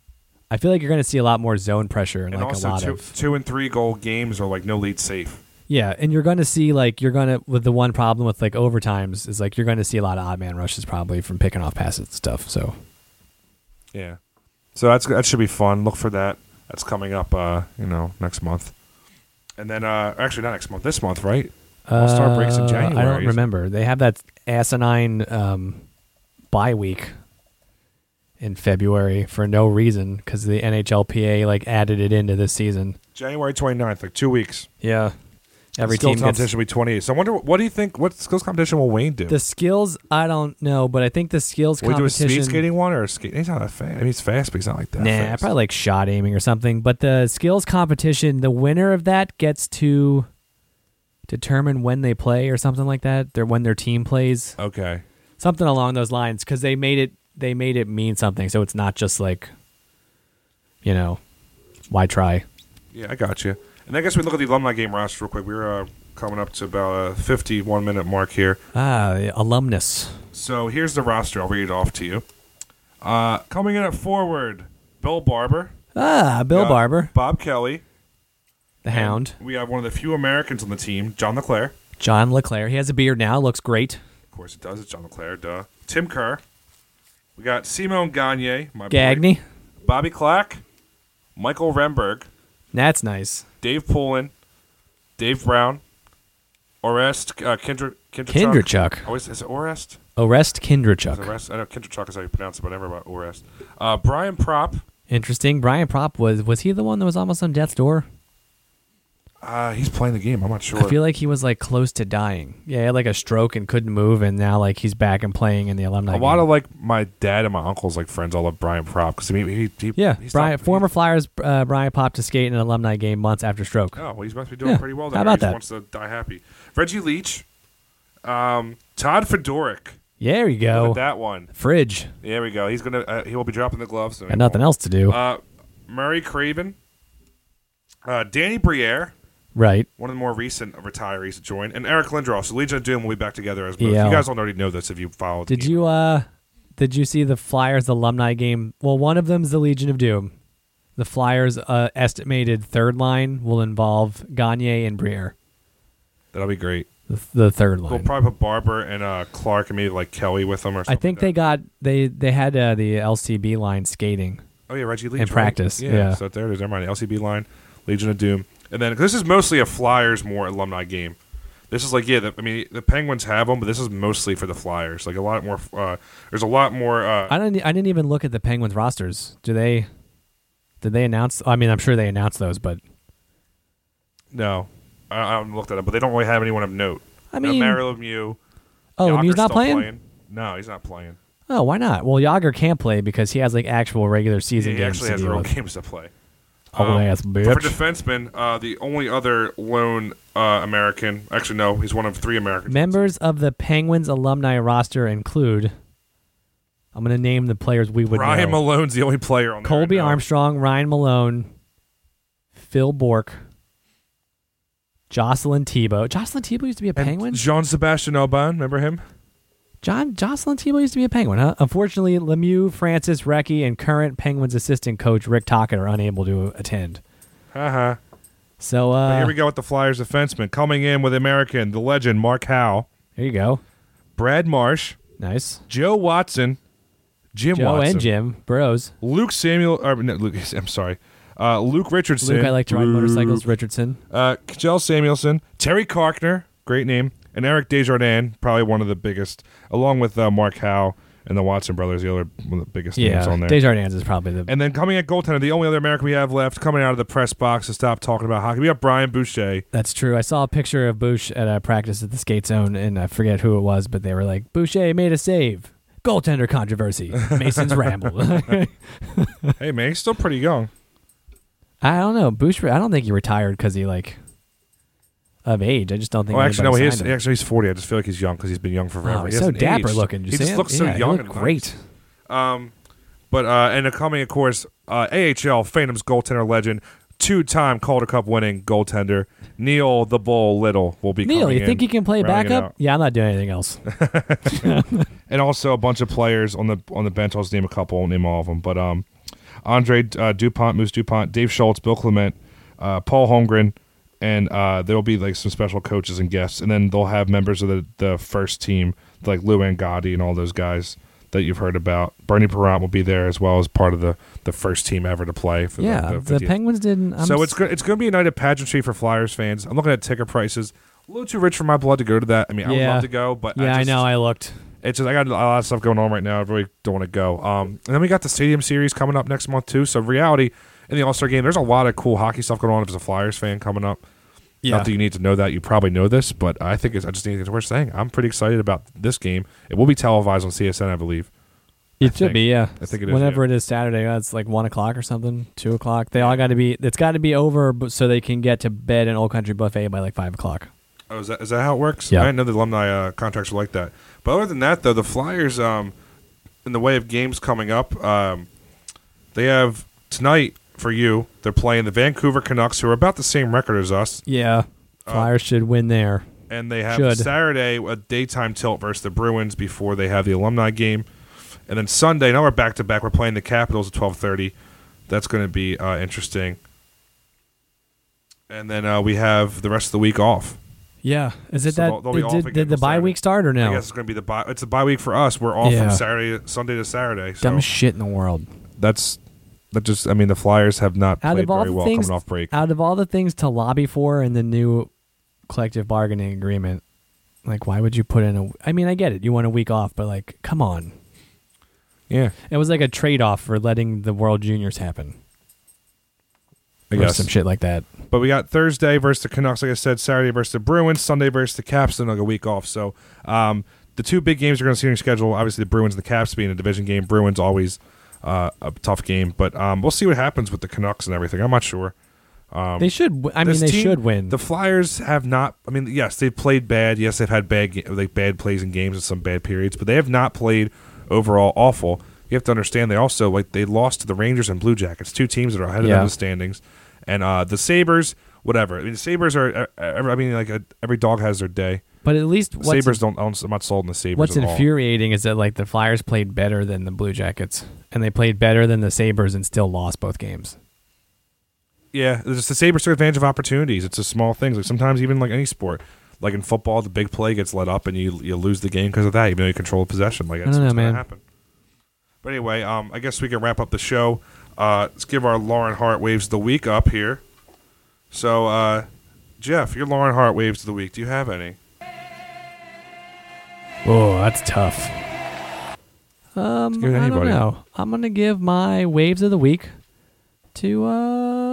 I feel like you're going to see a lot more zone pressure and, And like also a lot two, of two and three goal games are like no lead safe. yeah, and you're going to see like you're going to with the one problem with like overtimes is like you're going to see a lot of odd man rushes probably from picking off passes and stuff. So Yeah. So that's that should be fun. Look for that. That's coming up, uh, you know, next month. And then, uh, actually not next month, this month, right? All-Star breaks in Uh, January. I don't remember. They have that asinine um, bye week in February for no reason because the N H L P A like added it into this season. January twenty-ninth, like two weeks. Yeah, every skills team competition gets will be twenty-eight. So I wonder, what do you think? What skills competition will Wayne do? the skills. I don't know, but I think the skills will he do a competition. speed skating one or a skate? He's not that fast. I mean, he's fast, but he's not like that. Nah, fast. probably like shot aiming or something. But the skills competition, the winner of that gets to determine when they play or something like that. They're when their team plays. Okay. Something along those lines, because they made it they made it mean something, so it's not just like, you know, why try? Yeah, I got you. And I guess we look at the alumni game roster real quick. We're uh, coming up to about a fifty-one minute mark here. Ah, alumnus. So here's the roster. I'll read it off to you. Uh, coming in at forward, Bill Barber, Ah, Bill uh, Barber, Bob Kelly. the Hound, We have one of the few Americans on the team, John LeClaire. John LeClaire. He has a beard now. Looks great. Of course it does. It's John LeClaire, duh. Tim Kerr. We got Simone Gagne, my boy. Gagne. Bobby Clack. Michael Remberg. That's nice. Dave Poulin. Dave Brown. Orest uh, Kindra, Kindrachuk. Kindrachuk. Oh, is, is it Orest? Orest Is it Kindrachuk. Orest? I know Kindrachuk is how you pronounce it, but never about Orest. Uh, Brian Prop. Interesting. Brian Prop was was he the one that was almost on death's door? Uh, he's playing the game. I'm not sure. I feel like he was like close to dying. Yeah, he had like a stroke and couldn't move, and now like he's back and playing in the alumni. a lot game. of like my dad and my uncles, like friends, all love Brian Prop because I mean he, he yeah, he stopped- Brian, he- former Flyers uh, Brian Prop to skate in an alumni game months after stroke. Oh, well, he must be doing Yeah, pretty well. There. how about he just that? wants to die happy. Reggie Leach, um, Todd Fedoruk. There you Look go. at that one. Fridge. There we go. He's gonna. Uh, he will be dropping the gloves. So Got nothing else to do. Uh, Murray Craven, uh, Danny Briere, right. one of the more recent retirees to join, and Eric Lindros. So Legion of Doom will be back together as both. Yeah. You guys don't already know this if you followed. the Did game. you uh did you see the Flyers alumni game? Well, one of them's the Legion of Doom. The Flyers uh, estimated third line will involve Gagne and Briere. That'll be great. The, the third line. We'll probably put Barber and uh, Clark and maybe like Kelly with them or I something. think like they that. got they they had uh, the L C B line skating. Oh yeah, Reggie Leach in right? practice, Yeah, yeah. So there it is. Never mind. L C B line, Legion of Doom, and then 'cause this is mostly a Flyers more alumni game. This is like yeah. The, I mean, the Penguins have them, but this is mostly for the Flyers. Like a lot more. Uh, there's a lot more. Uh, I didn't I didn't even look at the Penguins rosters. Do they did they announce I mean I'm sure they announced those, but no, I, I haven't looked at them, but they don't really have anyone of note. I No, mean Mario Lemieux. Oh, Yager's Lemieux's not still playing? No, he's not playing. Oh, why not? Well, Yager can't play because he has like actual regular season He games actually to has deal real with. games to play. Old Um, ass but For bitch. defensemen, uh, the only other lone uh, American, actually no, he's one of three Americans. Members of the Penguins alumni roster include I'm going to name the players we would Ryan know. Malone's the only player on there. Colby I know. Armstrong, Ryan Malone, Phil Bourque, Jocelyn Tebow. Jocelyn Tebow used to be a And Penguin? Jean-Sebastian Aubin, remember him? John Jocelyn Tebow used to be a Penguin, huh? Unfortunately, Lemieux, Francis, Recchi, and current Penguins assistant coach Rick Tocchet are unable to attend. Haha. So But uh, here we go with the Flyers defenseman. Coming in with American, the legend, Mark Howe, there you go. Brad Marsh, Nice. Joe Watson, Jim Joe Watson, and Jim, bros. Luke Samuel, or, no, Luke, I'm sorry, uh, Luke Richardson. Luke, I like to ride Luke, motorcycles. Richardson. Uh, Kjell Samuelson, Terry Karkner, great name, and Eric Desjardins, probably one of the biggest, along with uh, Mark Howe and the Watson brothers, the other one of the biggest names Yeah, on there. Desjardins is probably the. And then coming at goaltender, the only other American we have left, coming out of the press box to stop talking about hockey, we have Brian Boucher. That's true. I saw a picture of Boucher at a practice at the skate zone, and I forget who it was, but they were like, Boucher made a save. Goaltender controversy. Mason's ramble. Hey, man, he's still pretty young. I don't know. Boucher, I don't think he retired because he, like, of age. I just don't think Oh, actually, no, anybody he is, signed him. actually, he's forty. I just feel like he's young because he's been young for forever. Oh, He he's so hasn't dapper aged. looking. Did you He see just him? looks so Yeah, he young looked and great. nice. Um, but uh, and coming, of course, uh, A H L Phantoms goaltender legend, two-time Calder Cup winning goaltender Neil the Bull Little will be Neil, coming you in, think he can play rounding it backup? out. Yeah, I'm not doing anything else. And also a bunch of players on the on the bench. I'll just name a couple, I'll name all of them. But um, Andre uh, DuPont, Moose DuPont, Dave Schultz, Bill Clement, uh, Paul Holmgren, and uh, there'll be like some special coaches and guests, and then they'll have members of the, the first team, like Lou Angotti and all those guys that you've heard about. Bernie Parent will be there as well as part of the, the first team ever to play for yeah, the, the, the fiftieth. Penguins didn't. I'm so it's go- it's going to be a night of pageantry for Flyers fans. I'm looking at ticket prices. A little too rich for my blood to go to that. I mean, I would Yeah. love to go, but Yeah, I, I just, know. I looked. It's just I got a lot of stuff going on right now. I really don't want to go. Um, and then we got the Stadium Series coming up next month too. So reality in the All Star game, there's a lot of cool hockey stuff going on. If there's a Flyers fan coming up, Yeah. not that you need to know that. You probably know this, but I think it's, I just think it's worth saying. I'm pretty excited about this game. It will be televised on C S N, I believe. It I should think. be, yeah. I think it is, Whenever yeah. it is Saturday, uh, it's like one o'clock or something, two o'clock. They all got to be. It's got to be over, but so they can get to bed in Old Country Buffet by like five o'clock. Oh, is that is that how it works? Yeah. I didn't know the alumni uh, contracts were like that. But other than that, though, the Flyers, um, in the way of games coming up, um, they have tonight for you. They're playing the Vancouver Canucks, who are about the same record as us, Yeah, Flyers should win there. and they have Should. Saturday a daytime tilt versus the Bruins before they have the alumni game, and then Sunday. Now we're back to back. We're playing the Capitals at twelve thirty. That's going to be uh, interesting. And then uh, we have the rest of the week off. Yeah, is it So they'll- that? they'll be it off did again did the till bye Saturday. week start or I no? guess it's going to be the bye. It's a bye week for us. We're off Yeah. from Saturday, Sunday to Saturday. So Dumbest shit in the world. that's that. Just I mean, the Flyers have not Out played of all very the well things, coming off break. out of all the things to lobby for in the new collective bargaining agreement, like why would you put in a? I mean, I get it. You want a week off, but like, come on. Yeah, It was like a trade off for letting the World Juniors happen. I Or guess. some shit like that. But we got Thursday versus the Canucks, like I said, Saturday versus the Bruins, Sunday versus the Caps, and like a week off. So um, the two big games you're going to see on your schedule, obviously the Bruins and the Caps being a division game. Bruins always uh, a tough game, but um, we'll see what happens with the Canucks and everything. I'm not sure. They should. w- I mean, This they team- should win. The Flyers have not. I mean, yes, they've played bad. Yes, they've had bad, ga- like bad plays in games and some bad periods, but they have not played overall awful. You have to understand they also like they lost to the Rangers and Blue Jackets, two teams that are ahead of them Yeah. in the standings, and uh, the Sabres. Whatever. I mean, the Sabres are. Uh, I mean, like a, every dog has their day. but at least The what's, Sabres don't. I'm not sold in the Sabres. what's at all. infuriating is that like the Flyers played better than the Blue Jackets, and they played better than the Sabres and still lost both games. Yeah, it's just the Sabres took advantage of opportunities. It's just small things. Like sometimes even like any sport, like in football, the big play gets let up and you you lose the game because of that. Even though you control possession, like that's don't know, what's going man. to happen. But anyway, um, I guess we can wrap up the show. Uh, let's give our Lauren Hart waves of the week up here. So, uh, Jeff, your Lauren Hart waves of the week. Do you have any? Oh, that's tough. Um, give it to I don't anybody. know. I'm gonna give my waves of the week to um,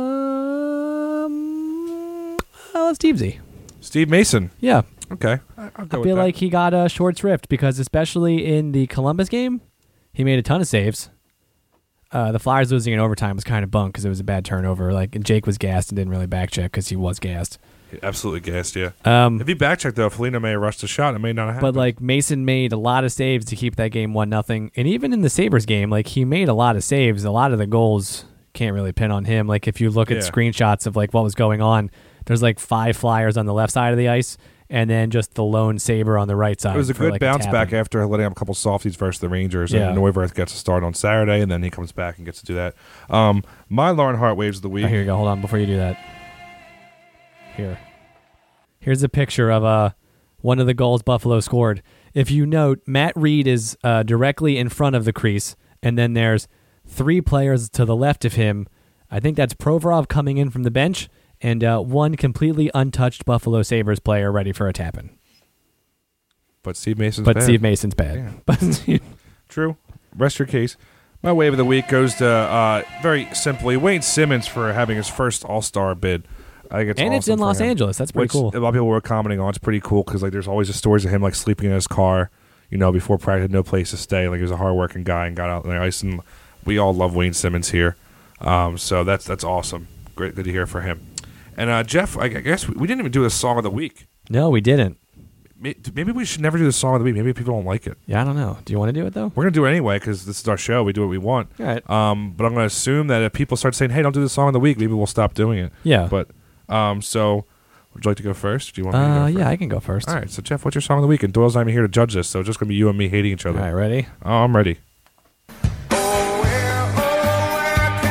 uh, Stevesy. Steve Mason. Yeah, Okay, I, I'll go I with feel that. like he got a short shrift because especially in the Columbus game, he made a ton of saves. Uh, the Flyers losing in overtime was kind of bunk because it was a bad turnover. Like and Jake was gassed and didn't really back check because he was gassed. Absolutely gassed, yeah. Um, If he backchecked though, Felina may have rushed a shot. It may not have happened. But like Mason made a lot of saves to keep that game one nothing, and even in the Sabres game, like he made a lot of saves. A lot of the goals can't really pin on him. Like if you look at Yeah. screenshots of like what was going on, there's like five Flyers on the left side of the ice, and then just the lone Sabre on the right side. It was a for, good like, bounce tap back in. after letting up a couple softies versus the Rangers. Yeah. And Neuwirth gets a start on Saturday, and then he comes back and gets to do that. Um, my Lauren Hart waves of the week. Oh, here you go. Hold on before you do that. Here, here's a picture of uh one of the goals Buffalo scored. If you note, Matt Reed is uh, directly in front of the crease, and then there's three players to the left of him. I think that's Provorov coming in from the bench, and uh, one completely untouched Buffalo Sabres player ready for a tap-in. But Steve Mason's But bad. Steve Mason's bad. Yeah. But True. Rest your case. My wave of the week goes to, uh, very simply, Wayne Simmons for having his first All-Star bid. I think it's and it's awesome in for Los him. Angeles. That's pretty Which cool. a lot of people were commenting on. It's pretty cool because like there's always the stories of him like sleeping in his car, you know, before practice, had no place to stay. Like he was a hardworking guy and got out on the ice. And we all love Wayne Simmons here, um, so that's that's awesome. Great, good to hear for him. And uh, Jeff, I guess we, we didn't even do a song of the week. No, we didn't. May- Maybe we should never do the song of the week. Maybe people don't like it. Yeah, I don't know. Do you want to do it though? We're gonna do it anyway because this is our show. We do what we want. All right. Um, but I'm gonna assume that if people start saying, "Hey, don't do the song of the week," maybe we'll stop doing it. Yeah. But um, so would you like to go first? Do you want me to go Uh, first? yeah, I can go first. All right. So Jeff, what's your song of the week? And Doyle's not even here to judge this, so it's just gonna be you and me hating each All other. right, ready? Oh, I'm ready. Oh, where, oh, where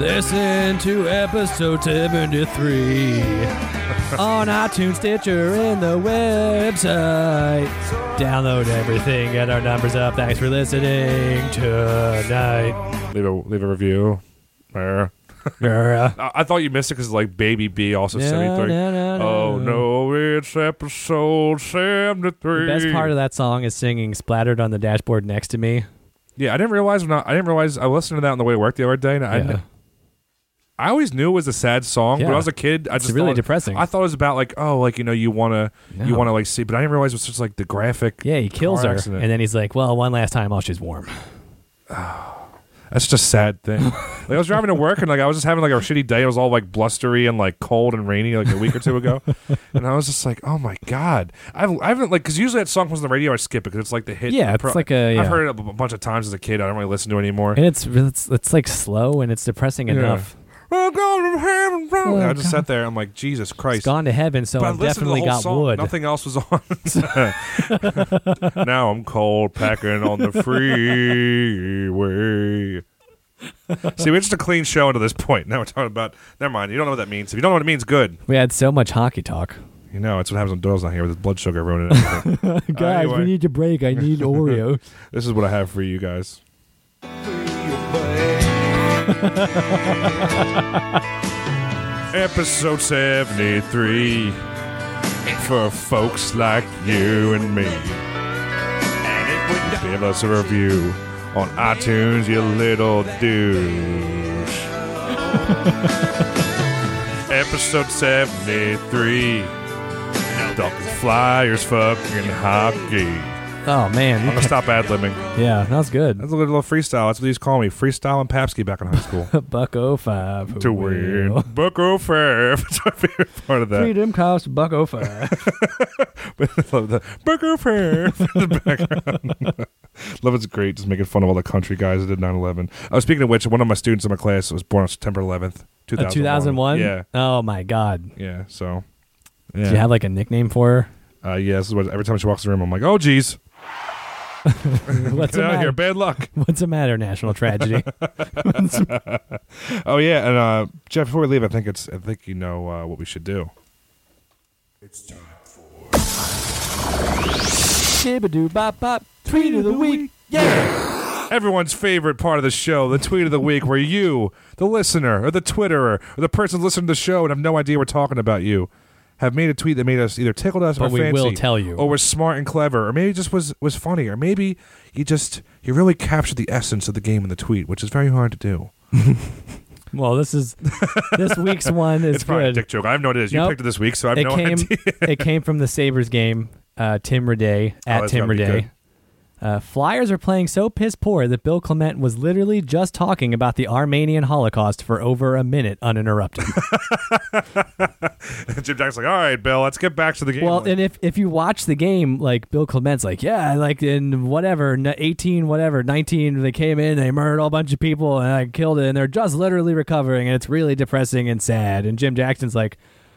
Listen to episode seventy-three on iTunes, Stitcher, and the website. Download everything, get our numbers up. Thanks for listening tonight. Leave a leave a review. There. Yeah. I, I thought you missed it because like Baby B also No, seventy-three. no, no, no. Oh no, it's episode seventy-three. The best part of that song is singing "Splattered on the Dashboard Next to Me." Yeah, I didn't realize when I, I didn't realize I listened to that on the way to work the other day, and I Yeah. I always knew it was a sad song, but Yeah. when I was a kid, I It's just really thought, depressing. I thought it was about like, oh, like you know, you want to, you No. want to like see, but I didn't realize it was just like the graphic. Yeah, he kills car her, accident. and then he's like, "Well, one last time while she's warm." That's just a sad thing. Like I was driving to work, and like I was just having like a shitty day. It was all like blustery and like cold and rainy, like a week or two ago, and I was just like, oh my god, I've I haven't like because usually that song comes on the radio, I skip it because it's like the hit. Yeah, it's like a- yeah. I've heard it a b- bunch of times as a kid. I don't really listen to it anymore. And it's it's it's like slow and it's depressing enough. Well, go to heaven, bro. Oh, I just God. sat there. I'm like, Jesus Christ. It's gone to heaven, so But I I've listened to the definitely whole got song. wood. Nothing else was on. Now I'm cold packing on the freeway. See, we're just a clean show until this point. Now we're talking about. Never mind. You don't know what that means. If you don't know what it means, good. We had so much hockey talk. You know, it's what happens when Doyle's not here with his blood sugar ruining everything. Guys, anyway. we need to break. I need Oreos. This is what I have for you guys. Episode seventy-three for folks like you and me. Give us a review on iTunes, you little douche. Episode seventy-three. Talking Flyers, fucking hockey. Oh man, I'm gonna stop ad-libbing. yeah, that was good. That's a little freestyle. That's what they used to call me. Freestyle and Papsky back in high school. Buck oh five to win. Buck oh five. That's my favorite part of that. Freedom costs buck oh five. I love the Buck oh five in the background. Love it's great, just making fun of all the country guys that did nine eleven. I was speaking of which, one of my students in my class was born on September eleventh, two thousand one. two thousand one? Yeah. Oh my god. Yeah, so. Yeah. Do you have like a nickname for Uh, yeah, this is what, every time she walks in the room, I'm like, oh, geez. her? What's Get the out of here. matter? Bad luck. What's the matter? National tragedy. Oh, yeah, and uh, Jeff, before we leave, I think it's I think you know uh, what we should do. It's time for Shibbadoo bop bop. Tweet of the week. Yeah. Everyone's favorite part of the show, the tweet of the week, where you, the listener, or the Twitterer, or the person listening to the show and have no idea we're talking about you, have made a tweet that made us either tickled us But or we fancy, will tell you. or was smart and clever, or maybe just was was funny, or maybe you just you really captured the essence of the game in the tweet, which is very hard to do. Well, this is this week's one is It's probably a good. dick joke. I have no idea. You Nope. picked it this week, so I have It no came idea. it came from the Sabres game. Uh, Tim Raday at that's Tim gotta be Raday. good. Uh, Flyers are playing so piss poor that Bill Clement was literally just talking about the Armenian Holocaust for over a minute uninterrupted. Jim Jackson's like, all right, Bill, let's get back to the game. Well, Like, and if, if you watch the game, like Bill Clement's like, yeah, like in whatever, n- eighteen, whatever, nineteen, they came in, they murdered a whole bunch of people, and I killed it, and they're just literally recovering, and it's really depressing and sad. And Jim Jackson's like,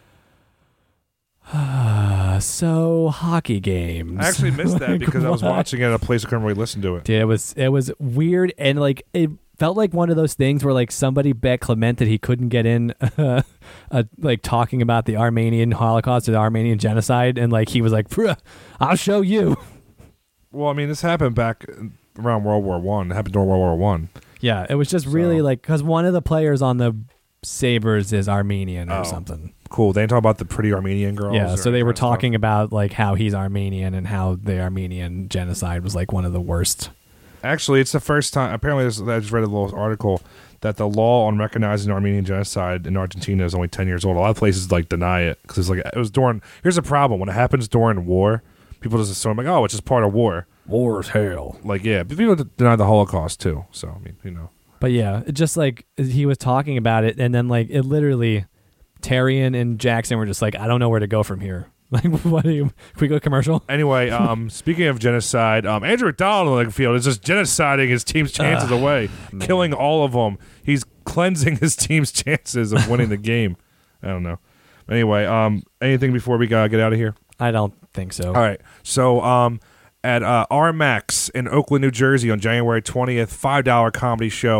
ah, so hockey games. I actually missed that Like, because I was what? watching it at a place I couldn't really listen to it. Dude, it was it was weird, and like it felt like one of those things where like somebody bet Clement that he couldn't get in, uh, uh, like talking about the Armenian Holocaust or the Armenian genocide, and like he was like, "Pruh, "I'll show you." Well, I mean, this happened back around World War One. It happened during World War One. Yeah, it was just really So- like because one of the players on the Sabres is Armenian or Oh. something. Cool. They didn't talk about the pretty Armenian girls. Yeah, or so they were that stuff? talking about like how he's Armenian and how the Armenian genocide was like one of the worst. Actually, it's the first time. Apparently, this, I just read a little article that the law on recognizing Armenian genocide in Argentina is only ten years old. A lot of places like deny it because it's like it was during. Here's the problem: when it happens during war, people just assume like, oh, it's just part of war. War is hell. Like, yeah, but people deny the Holocaust too. So I mean, you know. But yeah, it just like he was talking about it, and then like it literally, Tarian and Jackson were just like, I don't know where to go from here. Like, what do you? Can we go commercial? Anyway, um, speaking of genocide, um, Andrew McDonald on the field is just genociding his team's chances Ugh, away, killing all of them. He's cleansing his team's chances of winning the game. I don't know. Anyway, um, anything before we uh, get out of here? I don't think so. All right. So um, at uh, R Max in Oakland, New Jersey on January twentieth, five dollar comedy show.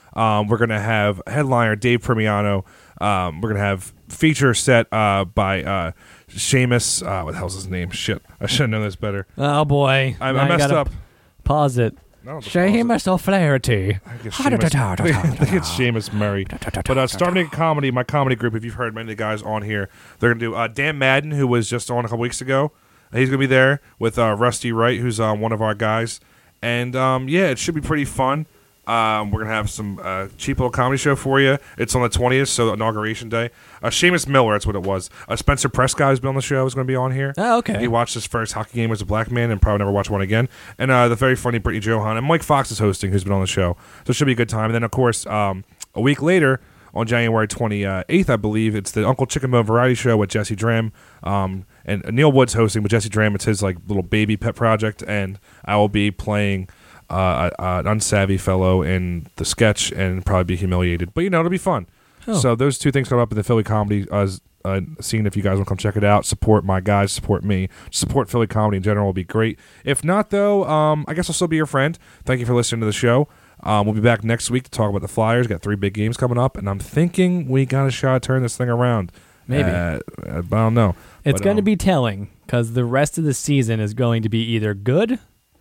Um, we're going to have headliner Dave Primiano. Um, we're going to have feature set uh, by uh, Seamus. Uh, what the hell's his name? Shit. I should have known this better. Oh, boy. I, Now I you messed gotta up. Pause it. No, just Seamus O'Flaherty. I think it's Seamus, I think it's Seamus Murray. But uh, Starting Comedy, my comedy group, if you've heard many of the guys on here, they're going to do uh, Dan Madden, who was just on a couple weeks ago. He's going to be there with uh, Rusty Wright, who's uh, one of our guys. And, um, yeah, it should be pretty fun. Um, we're going to have some uh, cheap little comedy show for you. It's on the twentieth, so inauguration day. Uh, Seamus Miller, that's what it was. Uh, Spencer Prescott, who's been on the show, is going to be on here. Oh, okay. He watched his first hockey game as a black man and probably never watched one again. And uh, the very funny Brittany Johan. And Mike Fox is hosting, who's been on the show. So it should be a good time. And then, of course, um, a week later, on January twenty-eighth, I believe, it's the Uncle Chicken Bone Variety Show with Jesse Dram. Um, and Neil Wood's hosting, but Jesse Dram, it's his like little baby pet project. And I will be playing uh, a, an unsavvy fellow in the sketch and probably be humiliated. But, you know, it'll be fun. Oh. So those two things come up in the Philly comedy uh, uh, scene. If you guys want to come check it out, support my guys, support me, support Philly comedy in general will be great. If not, though, um, I guess I'll still be your friend. Thank you for listening to the show. Um, we'll be back next week to talk about the Flyers. Got three big games coming up, and I'm thinking we got a shot to turn this thing around. Maybe. Uh, I don't know. It's but, going to um, be telling because the rest of the season is going to be either good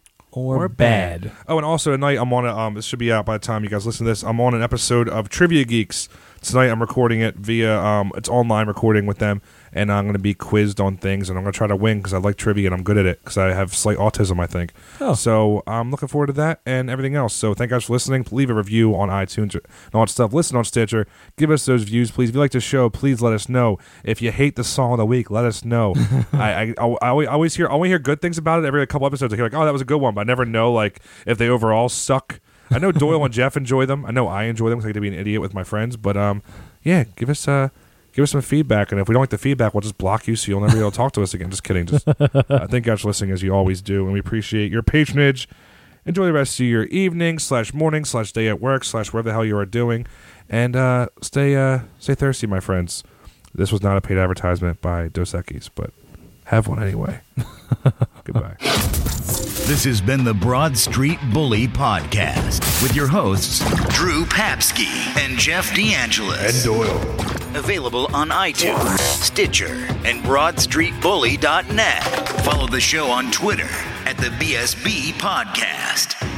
or, or bad. bad. Oh, and also tonight I'm on a, um, this should be out by the time you guys listen to this. I'm on an episode of Trivia Geeks. Tonight I'm recording it via, um, it's online recording with them, and I'm going to be quizzed on things, and I'm going to try to win because I like trivia and I'm good at it because I have slight autism, I think. Oh. So I'm looking forward to that and everything else. So thank you guys for listening. Leave a review on iTunes and all that stuff. Listen on Stitcher. Give us those views, please. If you like the show, please let us know. If you hate the song of the week, let us know. I, I, I, I always hear I always hear good things about it. Every couple episodes I hear like, oh, that was a good one, but I never know like if they overall suck. I know Doyle and Jeff enjoy them. I know I enjoy them because I get to be an idiot with my friends. But um, yeah, give us uh, give us some feedback. And if we don't like the feedback, we'll just block you so you'll never be able to talk to us again. Just kidding. Just uh, thank you guys for listening as you always do, and we appreciate your patronage. Enjoy the rest of your evening slash morning slash day at work slash wherever the hell you are doing, and uh, stay uh, stay thirsty, my friends. This was not a paid advertisement by Dos Equis, but have one anyway. Goodbye. This has been the Broad Street Bully Podcast with your hosts, Drew Papsky and Jeff DeAngelis. And Doyle. Available on iTunes, Stitcher, and broad street bully dot net. Follow the show on Twitter at the B S B Podcast.